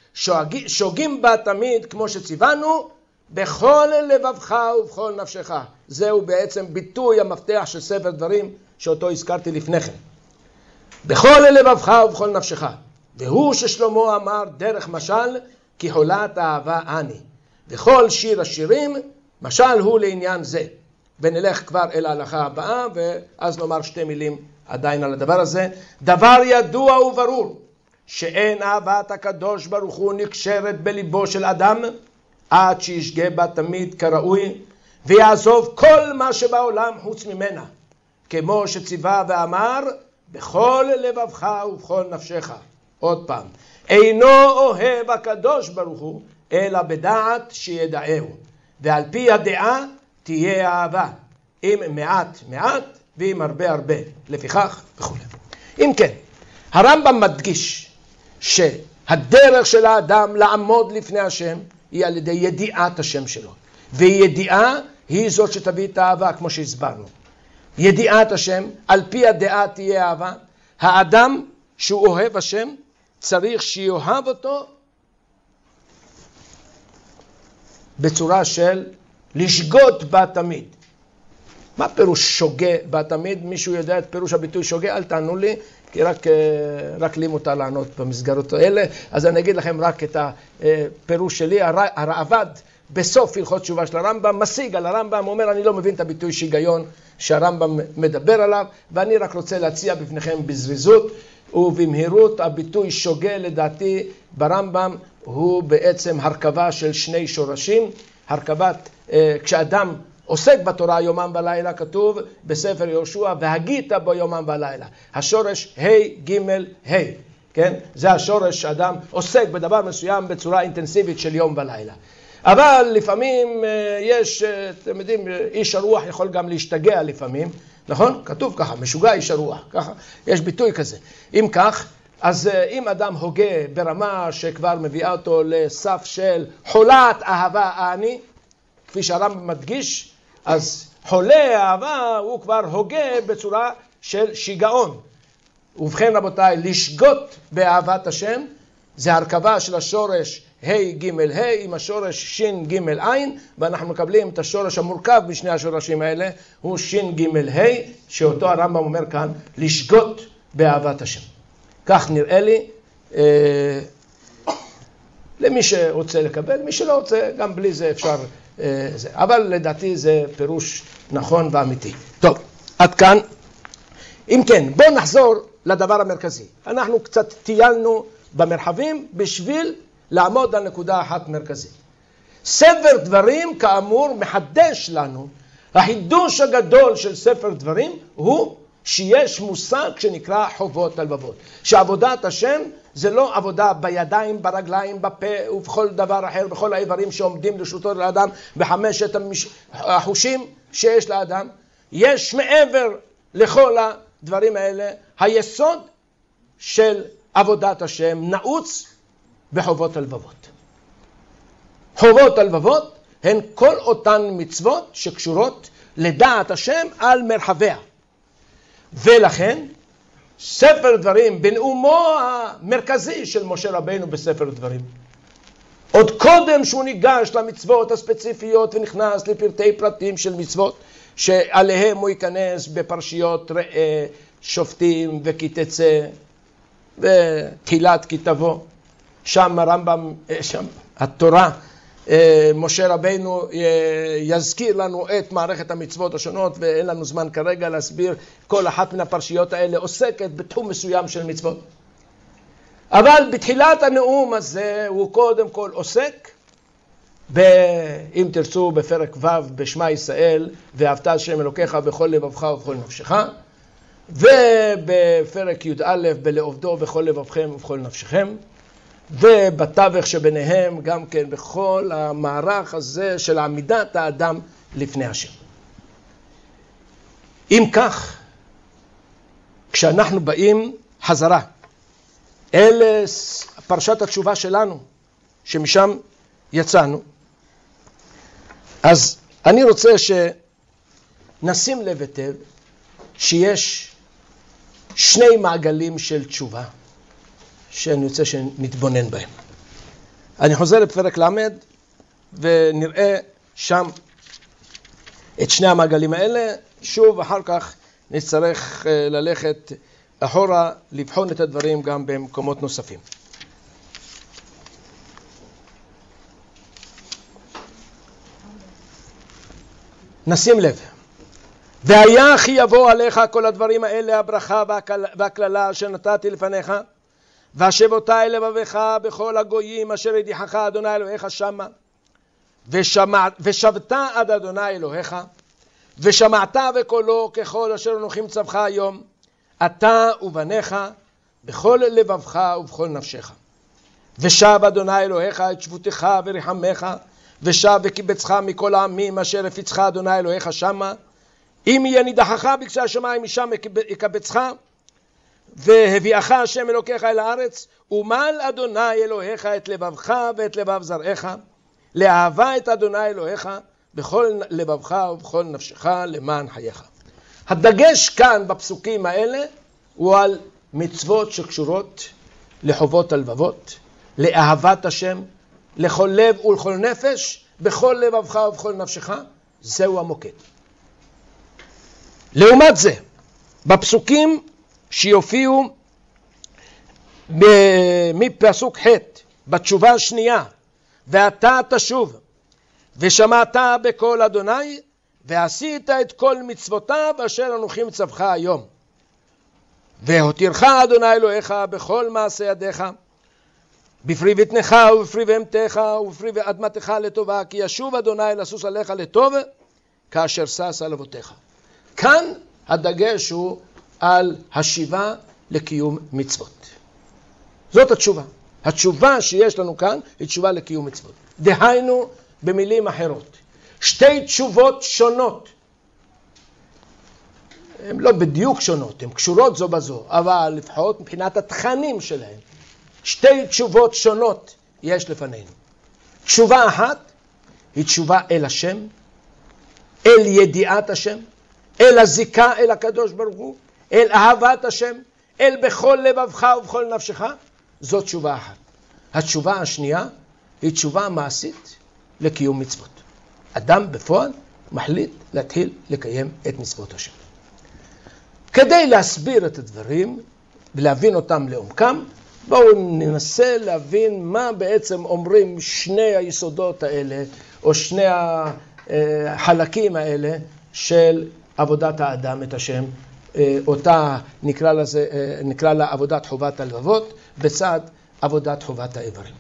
שוגים בה תמיד כמו שציוונו, בכל לבבך ובכל נפשך. זהו בעצם ביטוי המפתח של ספר דברים שאותו הזכרתי לפני כן. בכל לבבך ובכל נפשך. והוא ששלמה אמר דרך משל, כי חולת אהבה אני. וכל שיר השירים, משל הוא לעניין זה. ונלך כבר אל ההלכה הבאה, ואז נאמר שתי מילים עדיין על הדבר הזה. דבר ידוע וברור, שאין אהבת הקדוש ברוך הוא נקשרת בליבו של אדם, עד שישגה בה תמיד כראוי, ויעזוב כל מה שבעולם חוץ ממנה, כמו שציווה ואמר, בכל לבבך ובכל נפשך. עוד פעם, אינו אוהב הקדוש ברוך הוא, אלא בדעת שידעהו, ועל פי הדעה תהיה אהבה, אם מעט מעט ואם הרבה הרבה, לפיכך וכו'. אם כן, הרמב"ם מדגיש שהדרך של האדם לעמוד לפני השם היא על ידי ידיעת השם שלו, וידיעה היא זאת שתביא את האהבה, כמו שהסברנו. ידיעת השם, על פי הדעה תהיה אהבה. האדם שהוא אוהב השם צריך שיאהב אותו בצורה של לשגות בה תמיד. מה פירוש שוגה בה תמיד? מישהו יודע את פירוש הביטוי שוגה? אל תענו לי, כי רק, רק לי מותר לענות במסגרות האלה, אז אני אגיד לכם רק את הפירוש שלי. הרעב"ד בסוף הלכות תשובה של הרמב"ם משיג על הרמב"ם, אומר אני לא מבין את הביטוי שיגיון שהרמב"ם מדבר עליו, ואני רק רוצה להציע בפניכם בזריזות ובמהירות. הביטוי שוגה לדעתי ברמב"ם הוא בעצם הרכבה של שני שורשים. הרכבת, כשאדם עוסק בתורה יומם ולילה, כתוב בספר יהושע והגית בו יומם ולילה. השורש ה' ג' ה', כן? זה השורש שאדם עוסק בדבר מסוים בצורה אינטנסיבית של יום ולילה. אבל לפעמים יש, אתם יודעים, איש הרוח יכול גם להשתגע לפעמים, נכון? כתוב ככה, משוגע איש הרוח, ככה, יש ביטוי כזה. אם כך, אז אם אדם הוגה ברמה שכבר מביאה אותו לסף של חולת אהבה אני, כפי שהרמב"ם מדגיש, אז חולה אהבה הוא כבר הוגה בצורה של שיגעון. ובכן רבותיי, לשגות באהבת השם זה הרכבה של השורש ה' ג' ה' עם השורש ש' ג' עין, ואנחנו מקבלים את השורש המורכב משני השורשים האלה, הוא ש' ג' ה', שאותו הרמב"ם אומר כאן, לשגות באהבת השם. כך נראה לי, אה, למי שרוצה לקבל, מי שלא רוצה, גם בלי זה אפשר, אה, זה. אבל לדעתי זה פירוש נכון ואמיתי. טוב, עד כאן. אם כן, בואו נחזור לדבר המרכזי. אנחנו קצת טיילנו במרחבים בשביל לעמוד על נקודה אחת מרכזית. ספר דברים כאמור מחדש לנו, החידוש הגדול של ספר דברים הוא שיש מושג שנקרא חובות הלבבות. שעבודת השם זה לא עבודה בידיים, ברגליים, בפה ובכל דבר אחר, בכל האיברים שעומדים לרשותו לאדם, בחמשת החושים שיש לאדם. יש מעבר לכל הדברים האלה, היסוד של עבודת השם נעוץ בחובות הלבבות. חובות הלבבות הן כל אותן מצוות שקשורות לדעת השם על מרחביה. ולכן ספר דברים בנאומו המרכזי של משה רבינו בספר דברים, עוד קודם שהוא ניגש למצוות הספציפיות ונכנס לפרטי פרטים של מצוות שעליהם הוא ייכנס בפרשיות ראה, שופטים וכי תצא ותחילת כי תבוא, שם הרמב"ם, שם התורה, משה רבינו יזכיר לנו את מערכת המצוות השונות, ואין לנו זמן כרגע להסביר. כל אחת מן הפרשיות האלה עוסקת בתחום מסוים של מצוות. אבל בתחילת הנאום הזה הוא קודם כל עוסק, ב, אם תרצו בפרק ו' בשמע ישראל, ואהבת השם אלוקיך בכל לבבך ובכל נפשך, ובפרק י"א בלעובדו בכל לבבכם ובכל נפשכם, ובתווך שביניהם גם כן בכל המערך הזה של עמידת האדם לפני השם. אם כך, כשאנחנו באים חזרה אל פרשת התשובה שלנו, שמשם יצאנו, אז אני רוצה שנשים לב היטב שיש שני מעגלים של תשובה שאני רוצה שנתבונן בהם. אני חוזר לפרק למד ונראה שם את שני המעגלים האלה. שוב אחר כך נצטרך ללכת אחורה לבחון את הדברים גם במקומות נוספים. נשים לב. והיה כי יבוא עליך כל הדברים האלה, הברכה והכללה אשר נתתי לפניך, והשבותי לבבך בכל הגויים אשר ידיחך אדוני אלוהיך שמה, ושבת עד אדוני אלוהיך, ושמעת בקולו ככל אשר אנוכי מצווך היום, אתה ובניך בכל לבבך ובכל נפשך. ושב אדוני אלוהיך את שבותך ורחמך, ושב וקיבצך מכל העמים אשר הפיצך אדוני אלוהיך שמה, אם יהיה נידחך בקצה השמיים משם יקבצך, והביאך השם אלוקיך אל הארץ, ומל אדוני אלוהיך את לבבך ואת לבב זרעך, לאהבה את אדוני אלוהיך בכל לבבך ובכל נפשך למען חייך. הדגש כאן בפסוקים האלה הוא על מצוות שקשורות לחובות הלבבות, לאהבת השם, לכל לב ולכל נפש, בכל לבבך ובכל נפשך. זהו המוקד. לעומת זה, בפסוקים שיופיעו מפסוק ח' בתשובה השנייה, ואתה תשוב ושמעת בקול אדוני ועשית את כל מצוותיו אשר אנוכי מצווך היום, והותירך אדוני אלוהיך בכל מעשה ידיך, בפרי בטנך ובפרי בהמתך ובפרי באדמתך לטובה, כי ישוב אדוני לסוס עליך לטוב כאשר שש על אבותיך. כאן הדגש הוא על השיבה לקיום מצוות. זאת התשובה. התשובה שיש לנו כאן היא תשובה לקיום מצוות. דהיינו, במילים אחרות, שתי תשובות שונות. הן לא בדיוק שונות, הן קשורות זו בזו, אבל לפחות מבחינת התכנים שלהן. שתי תשובות שונות יש לפנינו. תשובה אחת היא תשובה אל השם, אל ידיעת השם, אל הזיקה אל הקדוש ברוך הוא, אל אהבת השם, אל בכל לבבך ובכל נפשך. זאת תשובה אחת. התשובה השנייה היא תשובה מעשית לקיום מצוות. אדם בפועל מחליט להתחיל לקיים את מצוות השם. כדי להסביר את הדברים ולהבין אותם לעומקם, בואו ננסה להבין מה בעצם אומרים שני היסודות האלה, או שני החלקים האלה של עבודת האדם את השם, אותה נקרא לזה, נקרא לה עבודת חובת הלבבות, בצד עבודת חובת האיברים.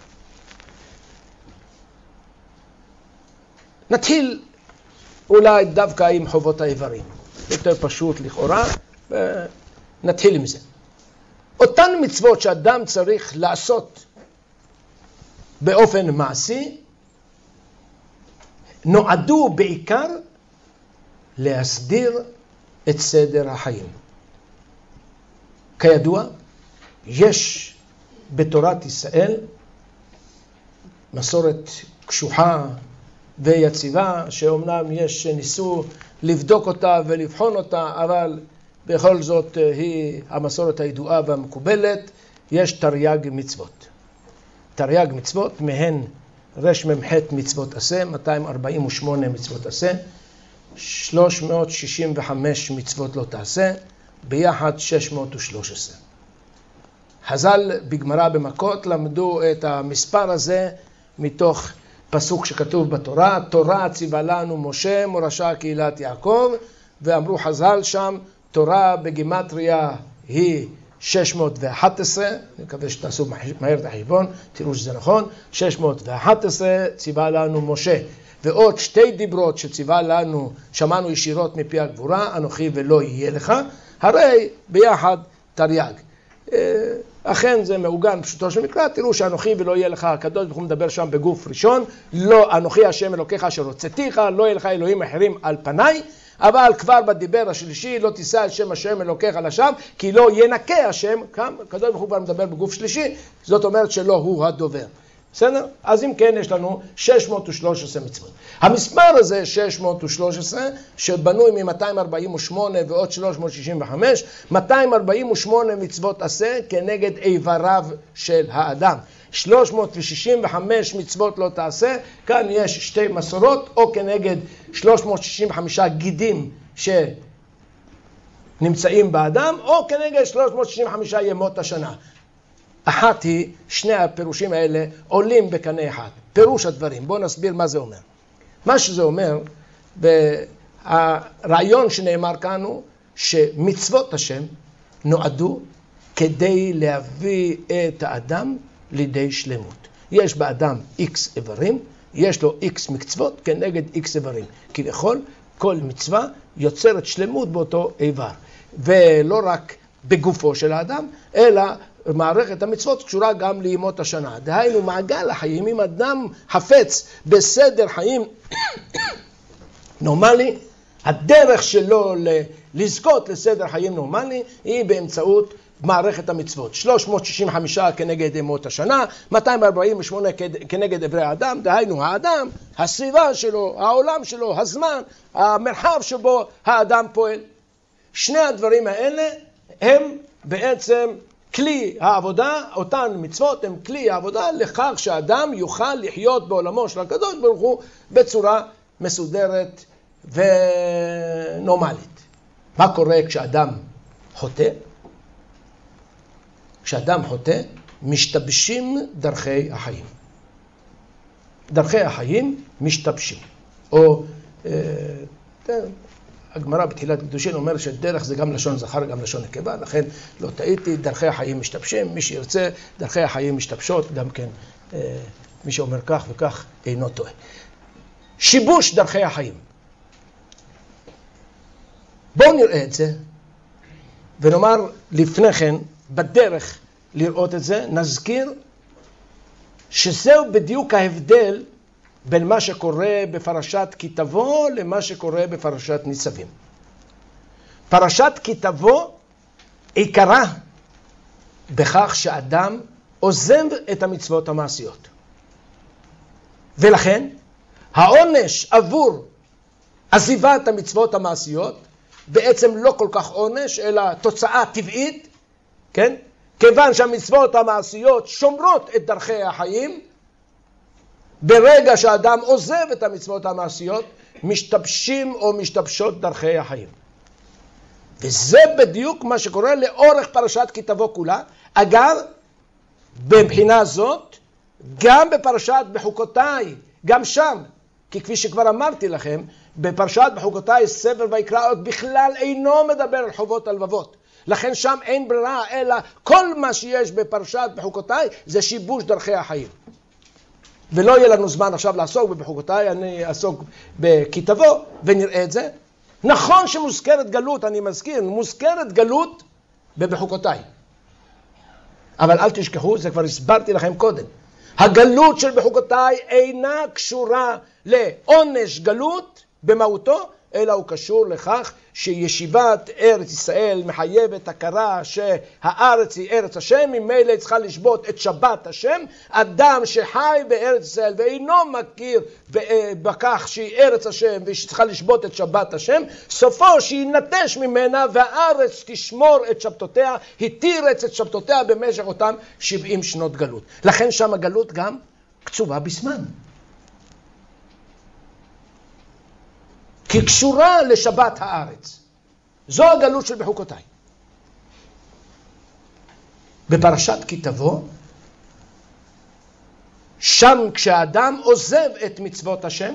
נתחיל אולי דווקא עם חובות האיברים. יותר פשוט לכאורה, ונתחיל עם זה. אותן מצוות שאדם צריך לעשות באופן מעשי, נועדו בעיקר להסדיר את סדר החיים. כידוע, יש בתורת ישראל מסורת קשוחה ויציבה, שאומנם יש שניסו לבדוק אותה ולבחון אותה, אבל בכל זאת היא המסורת הידועה והמקובלת. יש תרי"ג מצוות. תרי"ג מצוות, מהן רש ממ"ח מצוות עשה, מאתיים ארבעים ושמונה מצוות עשה, שלוש מאות שישים וחמש מצוות לא תעשה, ביחד שש מאות ושלוש עשרה. חז"ל בגמרא במכות למדו את המספר הזה מתוך פסוק שכתוב בתורה, תורה ציווה לנו משה מורשה קהילת יעקב, ואמרו חז"ל שם, תורה בגימטריה היא שש מאות ואחת עשרה, אני מקווה שתעשו מהר את החשבון, תראו שזה נכון, שש מאות ואחת עשרה ציווה לנו משה, ועוד שתי דיברות שציווה לנו, שמענו ישירות מפי הגבורה, אנוכי ולא יהיה לך, הרי ביחד תרי"ג. אכן זה מעוגן פשוטו של מקרא, תראו שאנוכי ולא יהיה לך, הקדוש ברוך הוא מדבר שם בגוף ראשון, לא אנוכי השם אלוקיך אשר הוצאתיך, לא יהיה לך אלוהים אחרים על פניי, אבל כבר בדיבר השלישי, לא תישא על שם השם אלוקיך לשווא, כי לא ינקה השם, הקדוש ברוך הוא כבר מדבר בגוף שלישי, זאת אומרת שלא הוא הדובר. בסדר? אז אם כן, יש לנו שש מאות ושלוש עשרה מצוות. המספר הזה, שש מאות ושלוש עשרה, שבנוי מ-מאתיים ארבעים ושמונה ועוד שלוש מאות שישים וחמש, מאתיים ארבעים ושמונה מצוות עשה כנגד איבריו של האדם. שלוש מאות שישים וחמש מצוות לא תעשה, כאן יש שתי מסורות, או כנגד שלוש מאות שישים וחמישה גידים שנמצאים באדם, או כנגד שלוש מאות שישים וחמישה ימות השנה. אחת היא, שני הפירושים האלה עולים בקנה אחד. פירוש הדברים, בואו נסביר מה זה אומר. מה שזה אומר, הרעיון שנאמר כאן הוא שמצוות השם נועדו כדי להביא את האדם לידי שלמות. יש באדם איקס איברים, יש לו איקס מצוות כנגד איקס איברים. כביכול, כל מצווה יוצרת שלמות באותו איבר. ולא רק בגופו של האדם, אלא מערכת המצוות קשורה גם לימות השנה. דהיינו מעגל החיים, אם אדם חפץ בסדר חיים נורמלי, הדרך שלו לזכות לסדר חיים נורמלי היא באמצעות מערכת המצוות. שלוש מאות שישים וחמישה כנגד ימות השנה, מאתיים ארבעים ושמונה כנגד עברי האדם, דהיינו האדם, הסביבה שלו, העולם שלו, הזמן, המרחב שבו האדם פועל. שני הדברים האלה הם בעצם כלי העבודה, אותן מצוות הם כלי העבודה לכך שהאדם יוכל לחיות בעולמו של הקדוש ברוך הוא בצורה מסודרת ונורמלית. מה קורה כשאדם חוטא? כשאדם חוטא, משתבשים דרכי החיים. דרכי החיים משתבשים. או, אה, הגמרא בתחילת קידושין אומר שדרך זה גם לשון זכר, גם לשון נקבה, לכן לא טעיתי, דרכי החיים משתבשים, מי שירצה, דרכי החיים משתבשות, גם כן, אה, מי שאומר כך וכך אינו טועה. שיבוש דרכי החיים. בואו נראה את זה, ונאמר לפני כן, בדרך לראות את זה, נזכיר שזהו בדיוק ההבדל בין מה שקורה בפרשת כי תבוא למה שקורה בפרשת ניצבים. פרשת כי תבוא עיקרה בכך שאדם עוזב את המצוות המעשיות. ולכן העונש עבור עזיבת המצוות המעשיות בעצם לא כל כך עונש, אלא תוצאה טבעית, כן? כיוון שהמצוות המעשיות שומרות את דרכי החיים, ברגע שהאדם עוזב את המצוות המעשיות, משתבשים או משתבשות דרכי החיים. וזה בדיוק מה שקורה לאורך פרשת כי תבוא כולה. אגב, מבחינה זאת, גם בפרשת בחוקותיי, גם שם, כי כפי שכבר אמרתי לכם, בפרשת בחוקותיי ספר ויקרא עוד בכלל אינו מדבר על חובות הלבבות. לכן שם אין ברירה, אלא כל מה שיש בפרשת בחוקותיי זה שיבוש דרכי החיים. ולא יהיה לנו זמן עכשיו לעסוק בחוקותיי, אני אעסוק בכי תבוא ונראה את זה. נכון שמוזכרת גלות, אני מזכיר, מוזכרת גלות בחוקותיי. אבל אל תשכחו, זה כבר הסברתי לכם קודם. הגלות של בחוקותיי אינה קשורה לעונש גלות במהותו, אלא הוא קשור לכך שישיבת ארץ ישראל מחייבת הכרה שהארץ היא ארץ השם, ממילא צריכה לשבות את שבת השם. אדם שחי בארץ ישראל ואינו מכיר בכך שהיא ארץ השם ושצריכה לשבות את שבת השם, סופו שינטש ממנה והארץ תשמור את שבתותיה, היא תירץ את שבתותיה במשך אותם שבעים שנות גלות. לכן שם הגלות גם קצובה בזמן. כי קשורה לשבת הארץ. זו הגלות של בחוקותיי. בפרשת כי תבוא, שם כשאדם עוזב את מצוות השם,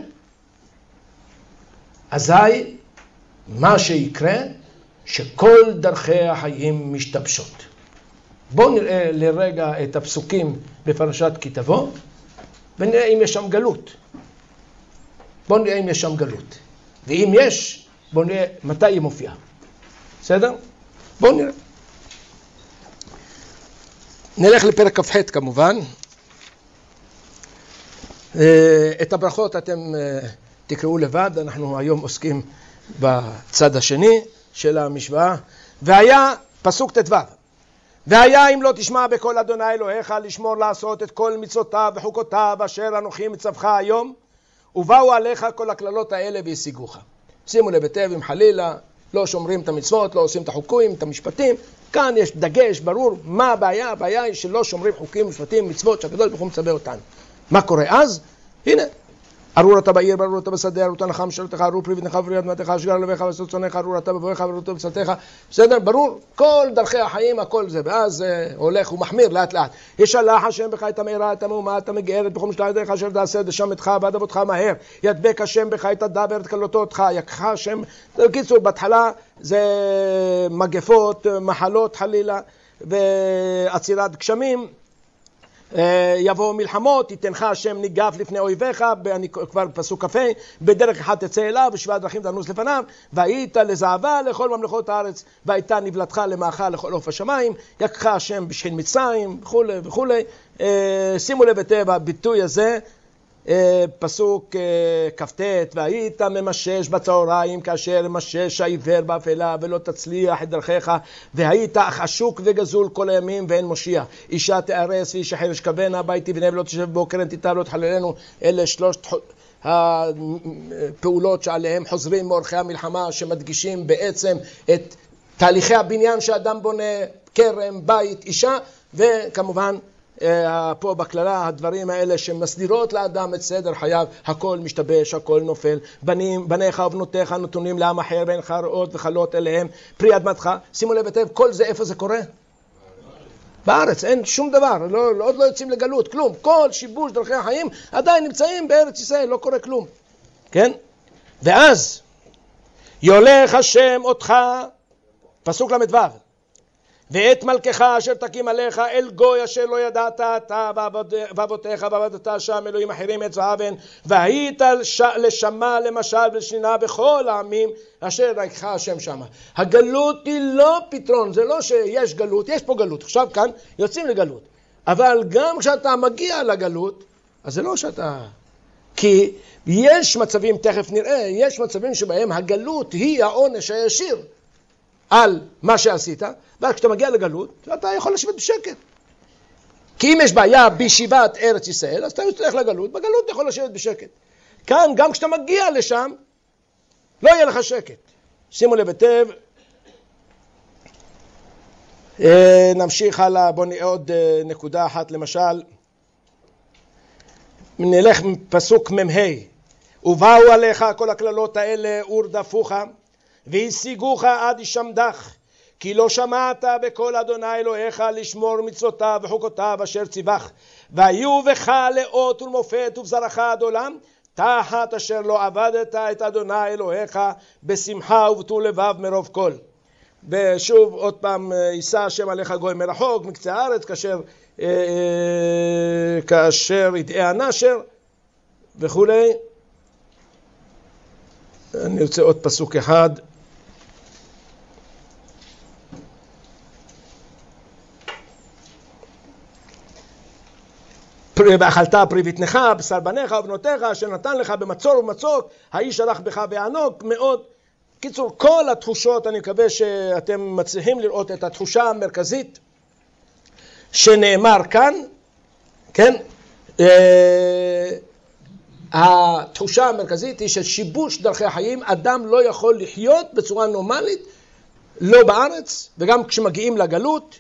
אזי מה שיקרה, שכל דרכי החיים משתבשות. בואו נראה לרגע את הפסוקים בפרשת כי תבוא, ונראה אם יש שם גלות. בואו נראה אם יש שם גלות. ואם יש, בואו נראה מתי היא מופיעה. בסדר? בואו נראה. נלך לפרק כ"ח כמובן. את הברכות אתם תקראו לבד, אנחנו היום עוסקים בצד השני של המשוואה. והיה, פסוק ט"ו, והיה אם לא תשמע בקול אדוני אלוהיך לשמור לעשות את כל מצוותיו וחוקותיו אשר אנוכי מצווך היום, ובאו עליך כל הכללות האלה והשיגוך. שימו לב היטב, אם חלילה לא שומרים את המצוות, לא עושים את החוקים, את המשפטים, כאן יש דגש ברור מה הבעיה. הבעיה היא שלא שומרים חוקים, משפטים, מצוות שהקדוש ברוך הוא מצווה אותנו. מה קורה אז? הנה, ארור אתה בעיר, ארור אתה בשדה, ארור אתה נחם שלותך, ארור פרי בטנך ופרי אדמתך, אשגר לבך ועשות צונך, ארור אתה בבואך וארור אתה בצאתך. בסדר? ברור, כל דרכי החיים, הכל זה, ואז אה, הולך ומחמיר לאט לאט. ישלח השם בך את המארה, את המהומה, את המגערת, בכל משלח ידיך אשר תעשה דשמתך ועד אבותך מהר. ידבק השם בך את הדבר, את כלותותך, יקחה השם. בקיצור, בהתחלה זה מגפות, מחלות חלילה, ועצירת גשמים. יבואו מלחמות, יתנך השם ניגף לפני אויביך, אני כבר פסוק כ"ה, בדרך אחת תצא אליו ושבע דרכים תנוס לפניו, והיית לזהבה לכל ממלכות הארץ, והייתה נבלתך למאכל לכל עוף השמיים, יקחה השם בשכין מצרים וכו' וכו'. שימו לב היטב הביטוי הזה, פסוק כ"ט, והיית ממשש בצהריים כאשר משש העיוור באפלה ולא תצליח את דרכיך, והיית חשוק וגזול כל הימים ואין מושיע. אישה תארס ואיש אחר ישכבנה, בית תבנה ולא תשב בו, קרן תיטב לא תחללנו. אלה שלושת הפעולות שעליהם חוזרים מאורחי המלחמה, שמדגישים בעצם את תהליכי הבניין שאדם בונה, כרם, בית, אישה, וכמובן פה בכללה הדברים האלה שמסדירות לאדם את סדר חייו, הכל משתבש, הכל נופל. בנים, בניך ובנותיך נתונים לעם אחר, ואינך רעות וחלות אליהם, פרי אדמתך. שימו לב היטב, כל זה איפה זה קורה? בארץ אין שום דבר, לא, לא, עוד לא יוצאים לגלות, כלום. כל שיבוש דרכי החיים עדיין נמצאים בארץ ישראל, לא קורה כלום. כן? ואז יולך השם אותך, פסוק למדו, ואת מלכך אשר תקים עליך אל גוי אשר לא ידעת אתה ואבותיך ועבדת שם אלוהים אחרים את זהבן, והיית לשמה למשל ולשנינה בכל העמים אשר ראיך השם שמה. הגלות היא לא פתרון, זה לא שיש גלות, יש פה גלות, עכשיו כאן יוצאים לגלות, אבל גם כשאתה מגיע לגלות, אז זה לא שאתה... כי יש מצבים, תכף נראה, יש מצבים שבהם הגלות היא העונש הישיר על מה שעשית, ואז כשאתה מגיע לגלות, אתה יכול לשבת בשקט. כי אם יש בעיה בישיבת ארץ ישראל, אז אתה יוצא לגלות, בגלות אתה יכול לשבת בשקט. כאן, גם כשאתה מגיע לשם, לא יהיה לך שקט. שימו לב היטב. נמשיך הלאה, בואו נראה עוד נקודה אחת, למשל. נלך פסוק ממהי. ובאו עליך כל הכללות האלה ורדפוך, והשיגוך עד ישמדך, כי לא שמעת בקול אדוני אלוהיך לשמור מצוותיו וחוקותיו אשר ציווך, והיו בך לאות ולמופת ובזרעך עד עולם, תחת אשר לא עבדת את אדוני אלוהיך בשמחה ובטוב לבב מרוב כל. ושוב עוד פעם, יישא השם עליך גוי מרחוק מקצה הארץ, כאשר אה, אה, כאשר ידעי הנשר וכולי. אני רוצה עוד פסוק אחד. ואכלת פרי בטנך, בשר בניך ובנותיך, אשר נתן לך במצור ובמצוק, האיש הלך בך בענוג מאוד. קיצור, כל התחושות, אני מקווה שאתם מצליחים לראות את התחושה המרכזית שנאמר כאן, כן? התחושה המרכזית היא ששיבוש דרכי החיים, אדם לא יכול לחיות בצורה נורמלית, לא בארץ, וגם כשמגיעים לגלות.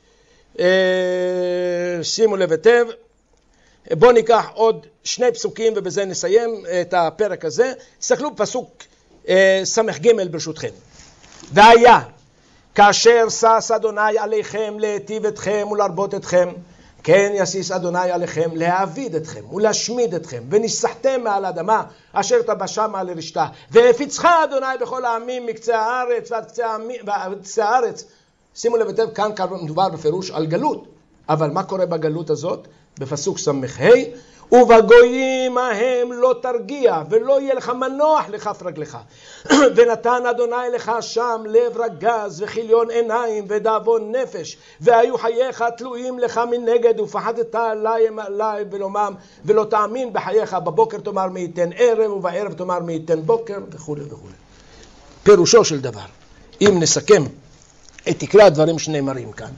שימו לב היטב. בואו ניקח עוד שני פסוקים ובזה נסיים את הפרק הזה. תסתכלו בפסוק סמך ג' ברשותכם. והיה כאשר שש אדוני עליכם להיטיב אתכם ולהרבות אתכם, כן יסיס אדוני עליכם להעביד אתכם ולהשמיד אתכם, וניסחתם מעל האדמה אשר תבשמה לרשתה, והפיצך אדוני בכל העמים מקצה הארץ ועד קצה, העמים, ועד קצה הארץ. שימו לב היטב, כאן מדובר בפירוש על גלות, אבל מה קורה בגלות הזאת? בפסוק סמך ה' ובגויים ההם לא תרגיע ולא יהיה לך מנוח לכף רגלך, ונתן אדוני לך שם לב רגז וכיליון עיניים ודאבון נפש, והיו חייך תלויים לך מנגד, ופחדת עליהם עלי ולומם, ולא תאמין בחייך, בבוקר תאמר מי ייתן ערב ובערב תאמר מי ייתן בוקר וכו' וכו'. פירושו של דבר, אם נסכם את עיקרי הדברים שנאמרים כאן,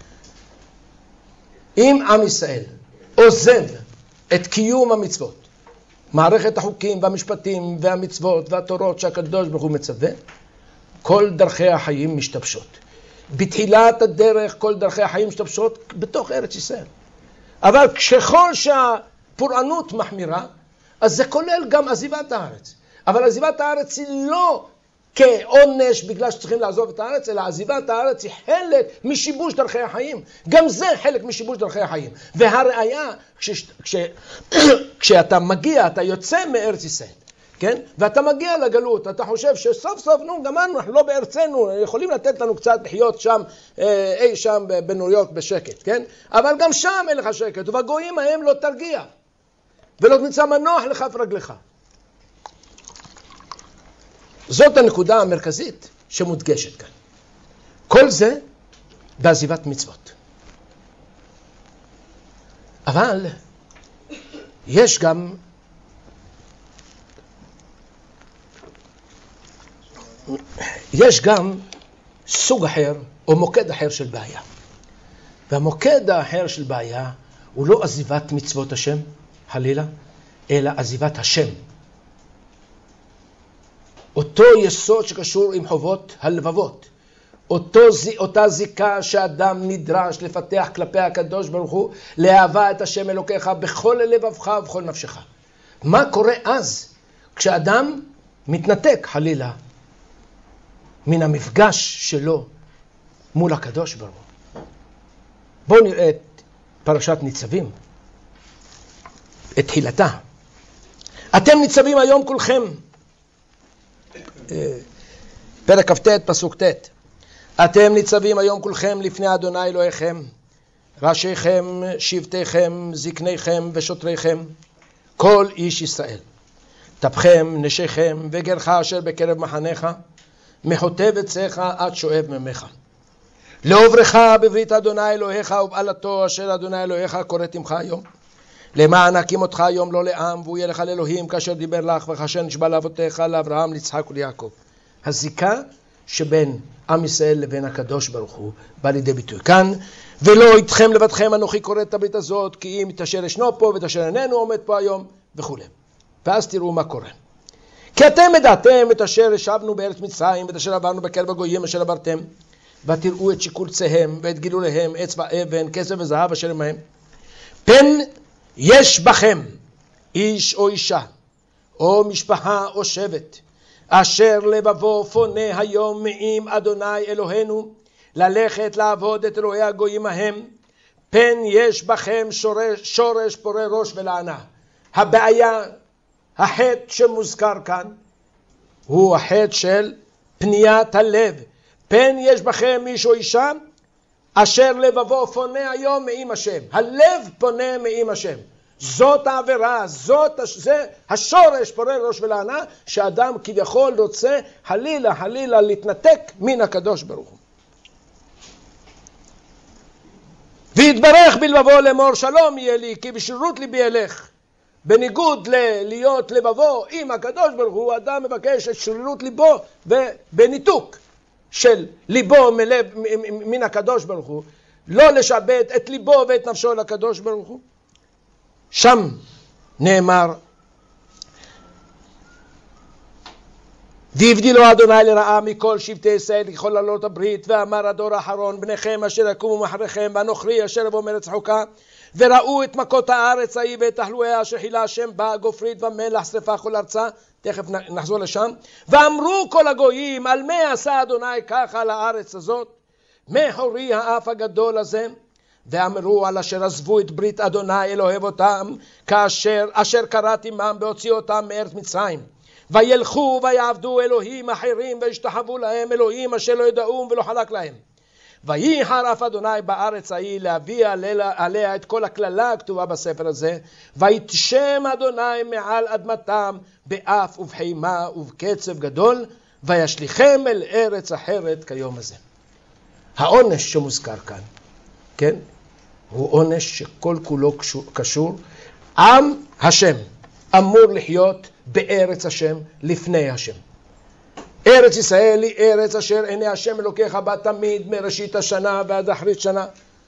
אם עם ישראל עוזב את קיום המצוות, מערכת החוקים והמשפטים והמצוות והתורות שהקדוש ברוך הוא מצווה, כל דרכי החיים משתבשות. בתחילת הדרך כל דרכי החיים משתבשות בתוך ארץ ישראל. אבל ככל שהפורענות מחמירה, אז זה כולל גם עזיבת הארץ. אבל עזיבת הארץ היא לא כעונש בגלל שצריכים לעזוב את הארץ, אלא עזיבת הארץ היא חלק משיבוש דרכי החיים. גם זה חלק משיבוש דרכי החיים. והראיה, כש, כש, כשאתה מגיע, אתה יוצא מארץ ישראל, כן? ואתה מגיע לגלות, אתה חושב שסוף סוף, נו, גמרנו, אנחנו לא בארצנו, יכולים לתת לנו קצת לחיות שם, אי שם בניו יורק בשקט, כן? אבל גם שם אין לך שקט, ובגויים ההם לא תרגיע, ולא תמצא מנוח לכף רגלך. זאת הנקודה המרכזית שמודגשת כאן. כל זה בעזיבת מצוות. אבל יש גם יש גם סוג אחר או מוקד אחר של בעיה. והמוקד האחר של בעיה הוא לא עזיבת מצוות השם, חלילה, אלא עזיבת השם. אותו יסוד שקשור עם חובות הלבבות, אותו, אותה זיקה שאדם נדרש לפתח כלפי הקדוש ברוך הוא, לאהבה את השם אלוקיך בכל לבבך ובכל נפשך. מה קורה אז כשאדם מתנתק חלילה מן המפגש שלו מול הקדוש ברוך הוא? בואו נראה את פרשת ניצבים, את תחילתה. אתם ניצבים היום כולכם, פרק כ"ט פסוק ט', אתם ניצבים היום כולכם לפני אדוני אלוהיכם, ראשיכם, שבטיכם, זקניכם ושוטריכם, כל איש ישראל, טפכם, נשיכם וגרך אשר בקרב מחניך, מחוטב עציך עד שואב ממך. לעוברך בברית אדוני אלוהיך ובעלתו אשר אדוני אלוהיך קוראת עמך היום, למען הקים אותך היום לא לעם, והוא יהיה לך לאלוהים כאשר דיבר לך וכאשר נשבע לאבותיך לאברהם ליצחק וליעקב. הזיקה שבין עם ישראל לבין הקדוש ברוך הוא בא לידי ביטוי כאן. ולא איתכם לבדכם אנוכי קורא את הברית הזאת, כי אם את אשר ישנו פה ואת אשר איננו עומד פה היום וכו'. ואז תראו מה קורה. כי אתם ידעתם את אשר ישבנו בארץ מצרים ואת אשר עברנו בקרב הגויים אשר עברתם, ותראו את שיקולציהם ואת גילוליהם, עץ ואבן, כסף וזהב אשר עמהם. פן יש בכם איש או אישה או משפחה או שבט אשר לבבו פונה היום מעם אדוני אלוהינו ללכת לעבוד את אלוהי הגויים ההם, פן יש בכם שורש, שורש פורה ראש ולענה. הבעיה, החטא שמוזכר כאן הוא החטא של פניית הלב. פן יש בכם איש או אישה אשר לבבו פונה היום מעם השם, הלב פונה מעם השם. זאת העבירה, זאת, זה השורש פורה ראש ולענה, שאדם כביכול רוצה חלילה חלילה להתנתק מן הקדוש ברוך הוא. ויתברך בלבבו לאמור שלום יהיה לי כי בשרירות ליבי אלך. בניגוד להיות לבבו עם הקדוש ברוך הוא, אדם מבקש את שרירות ליבו ובניתוק של ליבו מלב, מן הקדוש ברוך הוא, לא לשעבד את ליבו ואת נפשו לקדוש ברוך הוא. שם נאמר והבדילו אדוני לרעה מכל שבטי ישראל ככל לעלות הברית, ואמר הדור האחרון בניכם אשר יקומו אחריכם והנוכרי אשר יבוא מארץ חוקה, וראו את מכות הארץ ההיא ואת תחלואיה אשר חילה השם בה, גופרית ומלח שרפה כל ארצה. תכף נחזור לשם. ואמרו כל הגויים על מה עשה אדוני ככה לארץ הזאת, מחורי האף הגדול הזה. ואמרו על אשר עזבו את ברית אדוני אלוהי אותם, כאשר אשר קראתי עמם בהוציא אותם מארץ מצרים, וילכו ויעבדו אלוהים אחרים וישתחוו להם, אלוהים אשר לא ידעום ולא חלק להם. וייחר אף אדוני בארץ ההיא להביא עליה את כל הכללה הכתובה בספר הזה, ויתשם אדוני מעל אדמתם באף ובחימה ובקצב גדול, וישליכם אל ארץ אחרת כיום הזה. העונש שמוזכר כאן, כן, הוא עונש שכל כולו קשור. עם השם אמור לחיות בארץ השם לפני השם. ארץ ישראל היא ארץ אשר עיני השם אלוקיך בה תמיד מראשית השנה ועד אחרית שנה.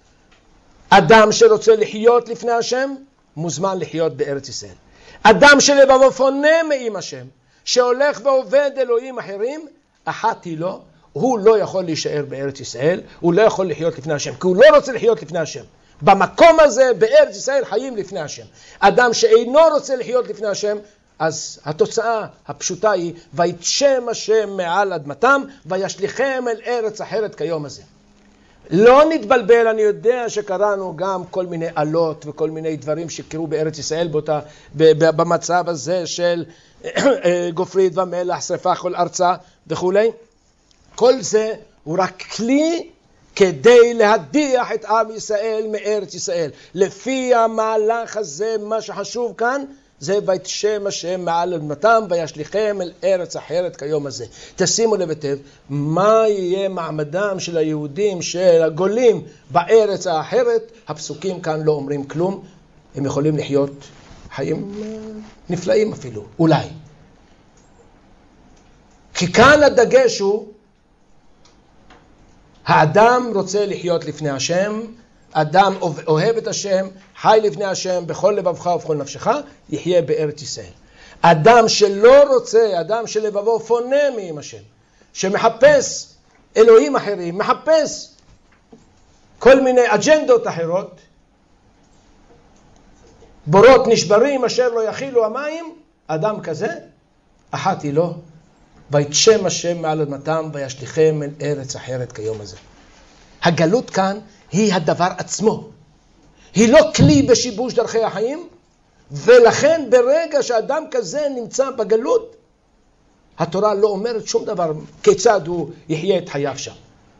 אדם שרוצה לחיות לפני השם מוזמן לחיות בארץ ישראל. אדם שלבבו פונה מעם השם, שהולך ועובד אלוהים אחרים, אחת היא לו, הוא לא יכול להישאר בארץ ישראל, הוא לא יכול לחיות לפני השם, כי הוא לא רוצה לחיות לפני השם. במקום הזה, בארץ ישראל, חיים לפני השם. אדם שאינו רוצה לחיות לפני השם, אז התוצאה הפשוטה היא, ויתשם השם מעל אדמתם, וישליכם אל ארץ אחרת כיום הזה. לא נתבלבל, אני יודע שקראנו גם כל מיני עלות וכל מיני דברים שקרו בארץ ישראל באותה, במצב הזה של גופרית ומלח, שרפה כל ארצה וכו'. כל זה הוא רק כלי כדי להדיח את עם ישראל מארץ ישראל. לפי המהלך הזה, מה שחשוב כאן, זה ויתשם השם מעל אדמתם וישליכם אל ארץ אחרת כיום הזה. תשימו לב היטב, מה יהיה מעמדם של היהודים, של הגולים בארץ האחרת? הפסוקים כאן לא אומרים כלום. הם יכולים לחיות חיים נפלאים אפילו, אולי. כי כאן הדגש הוא, האדם רוצה לחיות לפני השם, אדם אוהב את השם, חי לפני השם בכל לבבך ובכל נפשך, יחיה בארץ ישראל. אדם שלא רוצה, אדם שלבבו פונה מעם השם, שמחפש אלוהים אחרים, מחפש כל מיני אג'נדות אחרות, בורות נשברים אשר לא יכילו המים, אדם כזה, אחת היא לו, ויתשם השם מעל אדמתם וישליכם אל ארץ אחרת כיום הזה. הגלות כאן היא הדבר עצמו. היא לא כלי בשיבוש דרכי החיים, ולכן ברגע שאדם כזה נמצא בגלות, התורה לא אומרת שום דבר כיצד הוא יחיה את חייו שם.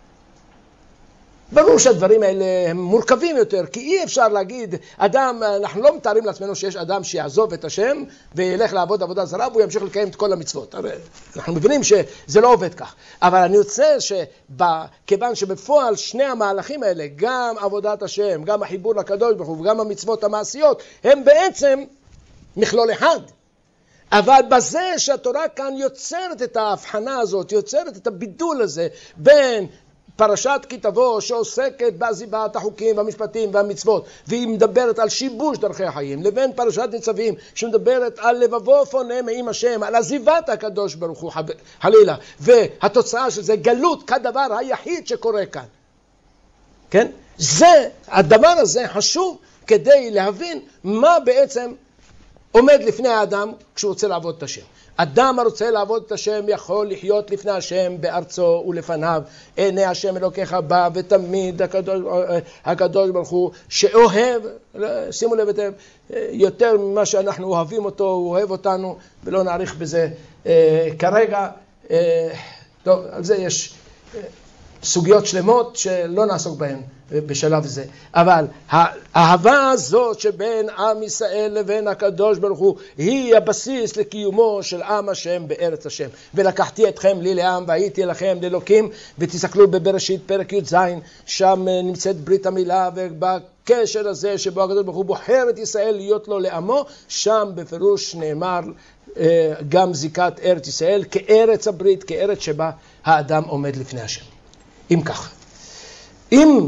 ברור שהדברים האלה הם מורכבים יותר, כי אי אפשר להגיד, אדם, אנחנו לא מתארים לעצמנו שיש אדם שיעזוב את השם וילך לעבוד עבודה זרה והוא ימשיך לקיים את כל המצוות. הרי אנחנו מבינים שזה לא עובד כך. אבל אני רוצה שכיוון שבפועל שני המהלכים האלה, גם עבודת השם, גם החיבור לקדוש ברוך הוא וגם המצוות המעשיות, הם בעצם מכלול אחד. אבל בזה שהתורה כאן יוצרת את ההבחנה הזאת, יוצרת את הבידול הזה בין פרשת כי תבוא שעוסקת בעזיבת החוקים והמשפטים והמצוות והיא מדברת על שיבוש דרכי החיים, לבין פרשת ניצבים שמדברת על לבבו פונה מעם השם, על עזיבת הקדוש ברוך הוא חלילה, והתוצאה של זה גלות כדבר היחיד שקורה כאן. כן? זה, הדבר הזה חשוב כדי להבין מה בעצם עומד לפני האדם כשהוא רוצה לעבוד את השם. אדם הרוצה לעבוד את השם יכול לחיות לפני השם בארצו ולפניו. עיני השם אלוקיך בא ותמיד הקדוש, הקדוש ברוך הוא שאוהב, שימו לב היטב, יותר ממה שאנחנו אוהבים אותו, הוא אוהב אותנו, ולא נעריך בזה אה, כרגע. אה, טוב, על זה יש אה, סוגיות שלמות שלא נעסוק בהן בשלב זה. אבל האהבה הזאת שבין עם ישראל לבין הקדוש ברוך הוא היא הבסיס לקיומו של עם השם בארץ השם. ולקחתי אתכם לי לעם והייתי לכם לאלוקים, ותסתכלו בבראשית פרק י"ז, שם נמצאת ברית המילה, ובקשר הזה שבו הקדוש ברוך הוא בוחר את ישראל להיות לו לעמו, שם בפירוש נאמר גם זיקת ארץ ישראל כארץ הברית, כארץ שבה האדם עומד לפני השם. אם כך, אם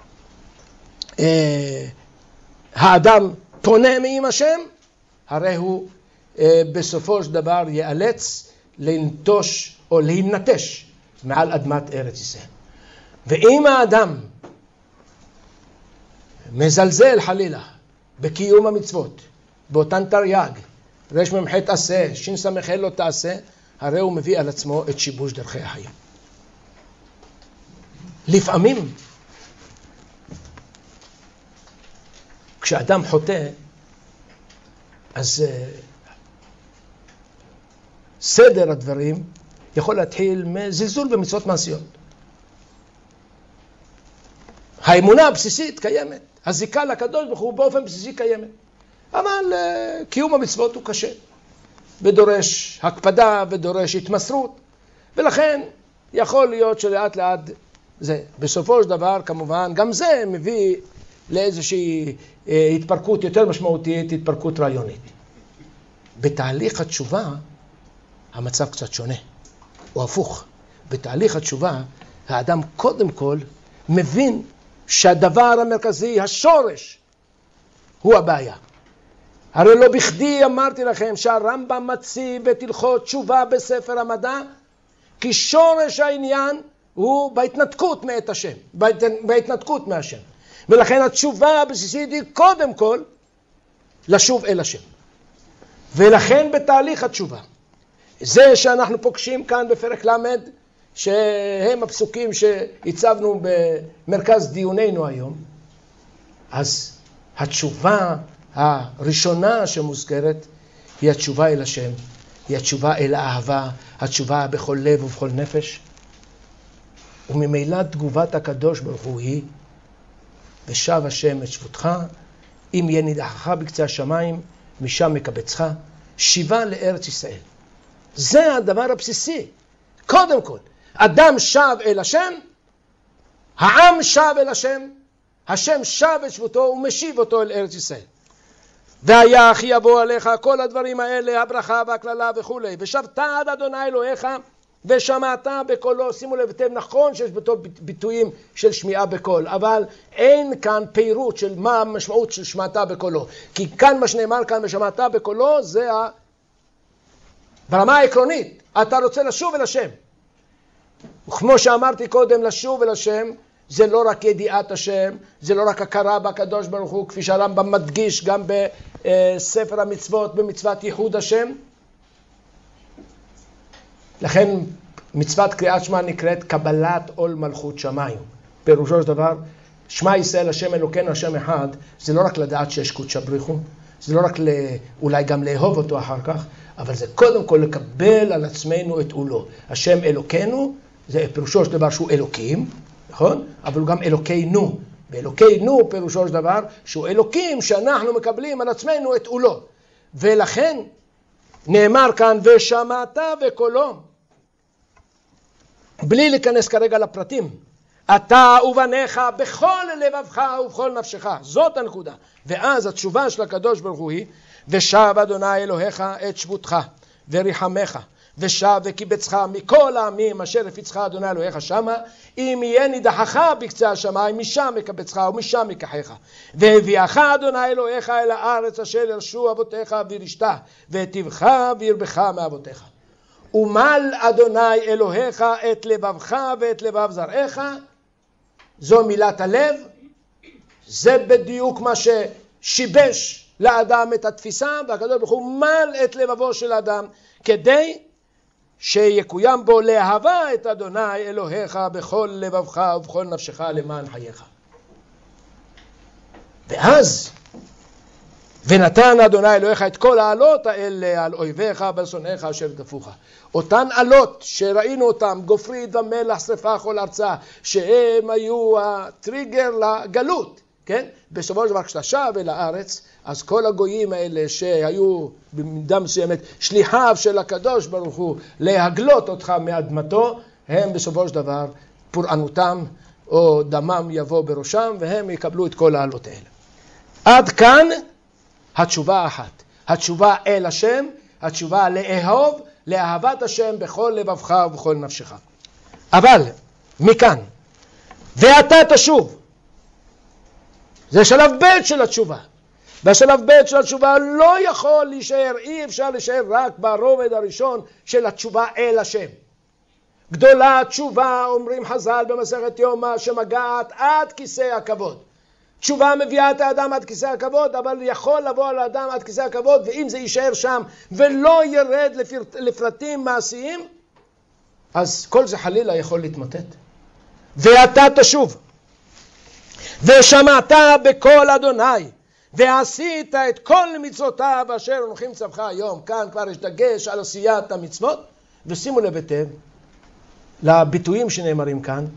אה, האדם פונה מעם השם, הרי הוא אה, בסופו של דבר ייאלץ לנטוש או להינטש מעל אדמת ארץ ישראל. ואם האדם מזלזל חלילה בקיום המצוות, באותן תרי"ג, רש מ"ח עשה, שין ס"ח לא תעשה, הרי הוא מביא על עצמו את שיבוש דרכי החיים. לפעמים כשאדם חוטא, אז uh, סדר הדברים יכול להתחיל מזלזול במצוות מעשיות. האמונה הבסיסית קיימת, הזיקה לקדוש ברוך הוא באופן בסיסי קיימת, אבל uh, קיום המצוות הוא קשה ודורש הקפדה ודורש התמסרות, ולכן יכול להיות שלאט לאט זה. בסופו של דבר כמובן גם זה מביא לאיזושהי אה, התפרקות יותר משמעותית, התפרקות רעיונית. בתהליך התשובה המצב קצת שונה, או הפוך. בתהליך התשובה האדם קודם כל מבין שהדבר המרכזי, השורש, הוא הבעיה. הרי לא בכדי אמרתי לכם שהרמב"ם מציב את הלכות תשובה בספר המדע, כי שורש העניין הוא בהתנתקות מאת השם, בהתנתקות מהשם. ולכן התשובה הבסיסית היא קודם כל לשוב אל השם. ולכן בתהליך התשובה, זה שאנחנו פוגשים כאן בפרק למד, שהם הפסוקים שהצבנו במרכז דיוננו היום, אז התשובה הראשונה שמוזכרת היא התשובה אל השם, היא התשובה אל האהבה, התשובה בכל לב ובכל נפש. וממילא תגובת הקדוש ברוך הוא היא, ושב השם את שבותך, אם יהיה נידחך בקצה השמיים, משם מקבצך, שיבה לארץ ישראל. זה הדבר הבסיסי. קודם כל, אדם שב אל השם, העם שב אל השם, השם שב את שבותו ומשיב אותו אל ארץ ישראל. והיה אחי יבוא עליך, כל הדברים האלה, הברכה והכללה וכו'. ושבת עד אדוני אלוהיך, ושמעת בקולו. שימו לב היטב, נכון שיש בתור ביטויים של שמיעה בקול, אבל אין כאן פירוט של מה המשמעות של שמעת בקולו. כי כאן מה שנאמר כאן ושמעת בקולו זה ה... ברמה העקרונית, אתה רוצה לשוב אל השם. וכמו שאמרתי קודם, לשוב אל השם זה לא רק ידיעת השם, זה לא רק הכרה בקדוש ברוך הוא, כפי שהרמב"ם מדגיש גם בספר המצוות, במצוות ייחוד השם. לכן מצוות קריאת שמע נקראת קבלת עול מלכות שמיים. פירושו של דבר, שמע ישראל השם אלוקינו השם אחד, זה לא רק לדעת שיש קודשא בריך הוא, זה לא רק לא, אולי גם לאהוב אותו אחר כך, אבל זה קודם כל לקבל על עצמנו את עולו. השם אלוקינו, זה פירושו של דבר שהוא אלוקים, נכון? אבל הוא גם אלוקינו. ואלוקינו פירושו של דבר שהוא אלוקים שאנחנו מקבלים על עצמנו את עולו. ולכן נאמר כאן, ושמעת וקולו. בלי להיכנס כרגע לפרטים. אתה ובניך בכל לבבך ובכל נפשך. זאת הנקודה. ואז התשובה של הקדוש ברוך הוא היא, ושב אדוני אלוהיך את שבותך וריחמך, ושב וקיבצך מכל העמים אשר הפיצך אדוני אלוהיך שמה, אם יהיה נידחך בקצה השמיים, משם יקבצך ומשם ייקחך. והביאך אדוני אלוהיך אל הארץ אשר ירשו אבותיך וירשתה, והיטיבך וירבך מאבותיך. ומל אדוני אלוהיך את לבבך ואת לבב זרעך. זו מילת הלב. זה בדיוק מה ששיבש לאדם את התפיסה, והקדוש ברוך הוא מל את לבבו של האדם כדי שיקוים בו לאהבה את אדוני אלוהיך בכל לבבך ובכל נפשך למען חייך. ואז ונתן אדוני אלוהיך את כל העלות האלה על אויביך ושונאיך אשר רדפוך. אותן עלות שראינו אותם, גופרית ומלח שרפה כל ארצה, שהם היו הטריגר לגלות, כן? בסופו של דבר כשאתה שב אל הארץ, אז כל הגויים האלה שהיו במידה מסוימת שליחיו של הקדוש ברוך הוא להגלות אותך מאדמתו, הם בסופו של דבר פורענותם או דמם יבוא בראשם, והם יקבלו את כל העלות האלה. עד כאן התשובה האחת, התשובה אל השם, התשובה לאהוב, לאהבת השם בכל לבבך ובכל נפשך. אבל מכאן, ואתה תשוב, זה שלב ב' של התשובה. והשלב ב' של התשובה לא יכול להישאר, אי אפשר להישאר רק ברובד הראשון של התשובה אל השם. גדולה תשובה, אומרים חז"ל במסכת יומא, שמגעת עד כיסא הכבוד. תשובה מביאה את האדם עד כיסא הכבוד, אבל יכול לבוא על האדם עד כיסא הכבוד, ואם זה יישאר שם ולא ירד לפרט, לפרטים מעשיים, אז כל זה חלילה יכול להתמוטט. ואתה תשוב, ושמעת בקול אדוני, ועשית את כל מצוותיו אשר אנוכי מצווך היום. כאן כבר יש דגש על עשיית המצוות, ושימו לב היטב לביטויים שנאמרים כאן,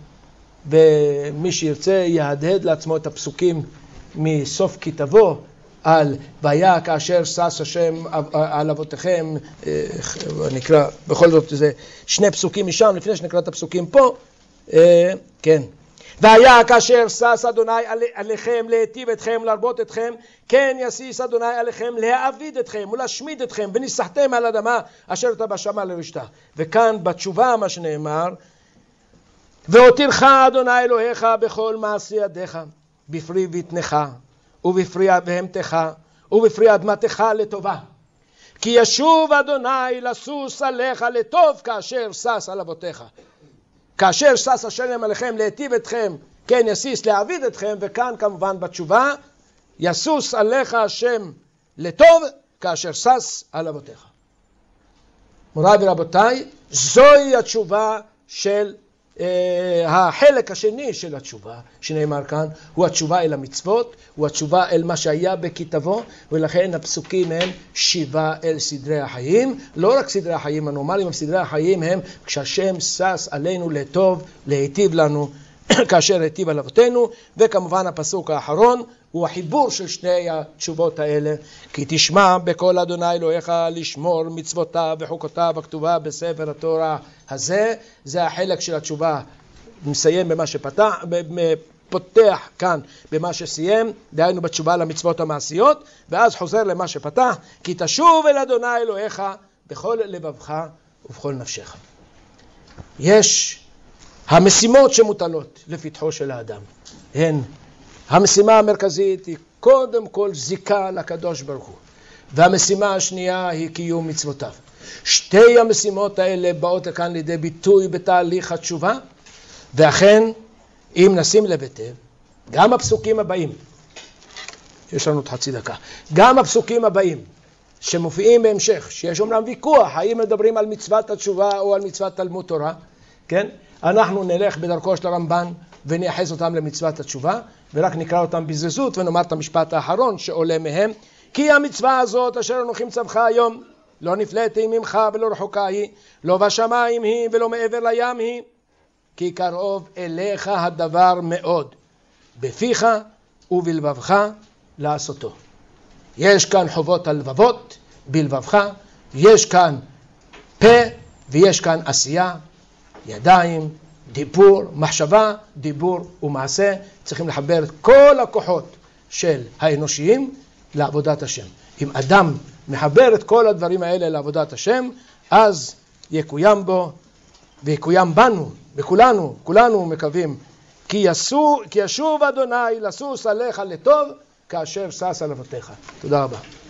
ומי שירצה יהדהד לעצמו את הפסוקים מסוף כתבו על והיה כאשר שש השם על אבותיכם, נקרא בכל זאת זה שני פסוקים משם לפני שנקרא את הפסוקים פה, כן. והיה כאשר שש אדוני עליכם להיטיב אתכם להרבות אתכם, כן יסיס אדוני עליכם להעביד אתכם ולהשמיד אתכם, וניסחתם על אדמה אשר אתה בשמה לרשתה. וכאן בתשובה מה שנאמר, והותירך אדוני אלוהיך בכל מעשי ידיך, בפרי בטנך ובפרי בהמתך ובפרי אדמתך לטובה, כי ישוב אדוני לסוס עליך לטוב כאשר שש על אבותיך. כאשר שש השם עליכם להיטיב אתכם, כן יסיס להעביד אתכם, וכאן כמובן בתשובה, יסוס עליך השם לטוב כאשר שש על אבותיך. מוריי ורבותיי, זוהי התשובה של החלק השני של התשובה שנאמר כאן, הוא התשובה אל המצוות, הוא התשובה אל מה שהיה בכתבו, ולכן הפסוקים הם שיבה אל סדרי החיים, לא רק סדרי החיים הנורמליים, אבל סדרי החיים הם כשהשם שש עלינו לטוב, להיטיב לנו כאשר היטיב על אבותינו. וכמובן הפסוק האחרון הוא החיבור של שני התשובות האלה, כי תשמע בקול אדוני אלוהיך לשמור מצוותיו וחוקותיו הכתובה בספר התורה הזה. זה החלק של התשובה, מסיים במה שפתח, פותח כאן במה שסיים, דהיינו בתשובה למצוות המעשיות, ואז חוזר למה שפתח, כי תשוב אל אדוני אלוהיך בכל לבבך ובכל נפשך. יש המשימות שמוטלות לפתחו של האדם, הן המשימה המרכזית היא קודם כל זיקה לקדוש ברוך הוא, והמשימה השנייה היא קיום מצוותיו. שתי המשימות האלה באות לכאן לידי ביטוי בתהליך התשובה, ואכן אם נשים לב היטב, גם הפסוקים הבאים, יש לנו את חצי דקה, גם הפסוקים הבאים שמופיעים בהמשך, שיש אומנם ויכוח האם מדברים על מצוות התשובה או על מצוות תלמוד תורה, כן? אנחנו נלך בדרכו של הרמב"ן ונייחס אותם למצוות התשובה, ורק נקרא אותם בזריזות ונאמר את המשפט האחרון שעולה מהם. כי המצווה הזאת אשר אנוכי מצווך היום, לא נפלאתי ממך ולא רחוקה היא, לא בשמיים היא ולא מעבר לים היא, כי קרוב אליך הדבר מאוד, בפיך ובלבבך לעשותו. יש כאן חובות הלבבות בלבבך, יש כאן פה ויש כאן עשייה, ידיים, דיבור, מחשבה, דיבור ומעשה. צריכים לחבר את כל הכוחות של האנושיים לעבודת השם. אם אדם מחבר את כל הדברים האלה לעבודת השם, אז יקוים בו ויקוים בנו, וכולנו, כולנו מקווים, כי, יסו, כי ישוב אדוני לסוס עליך לטוב, כאשר שש על אבותיך. תודה רבה.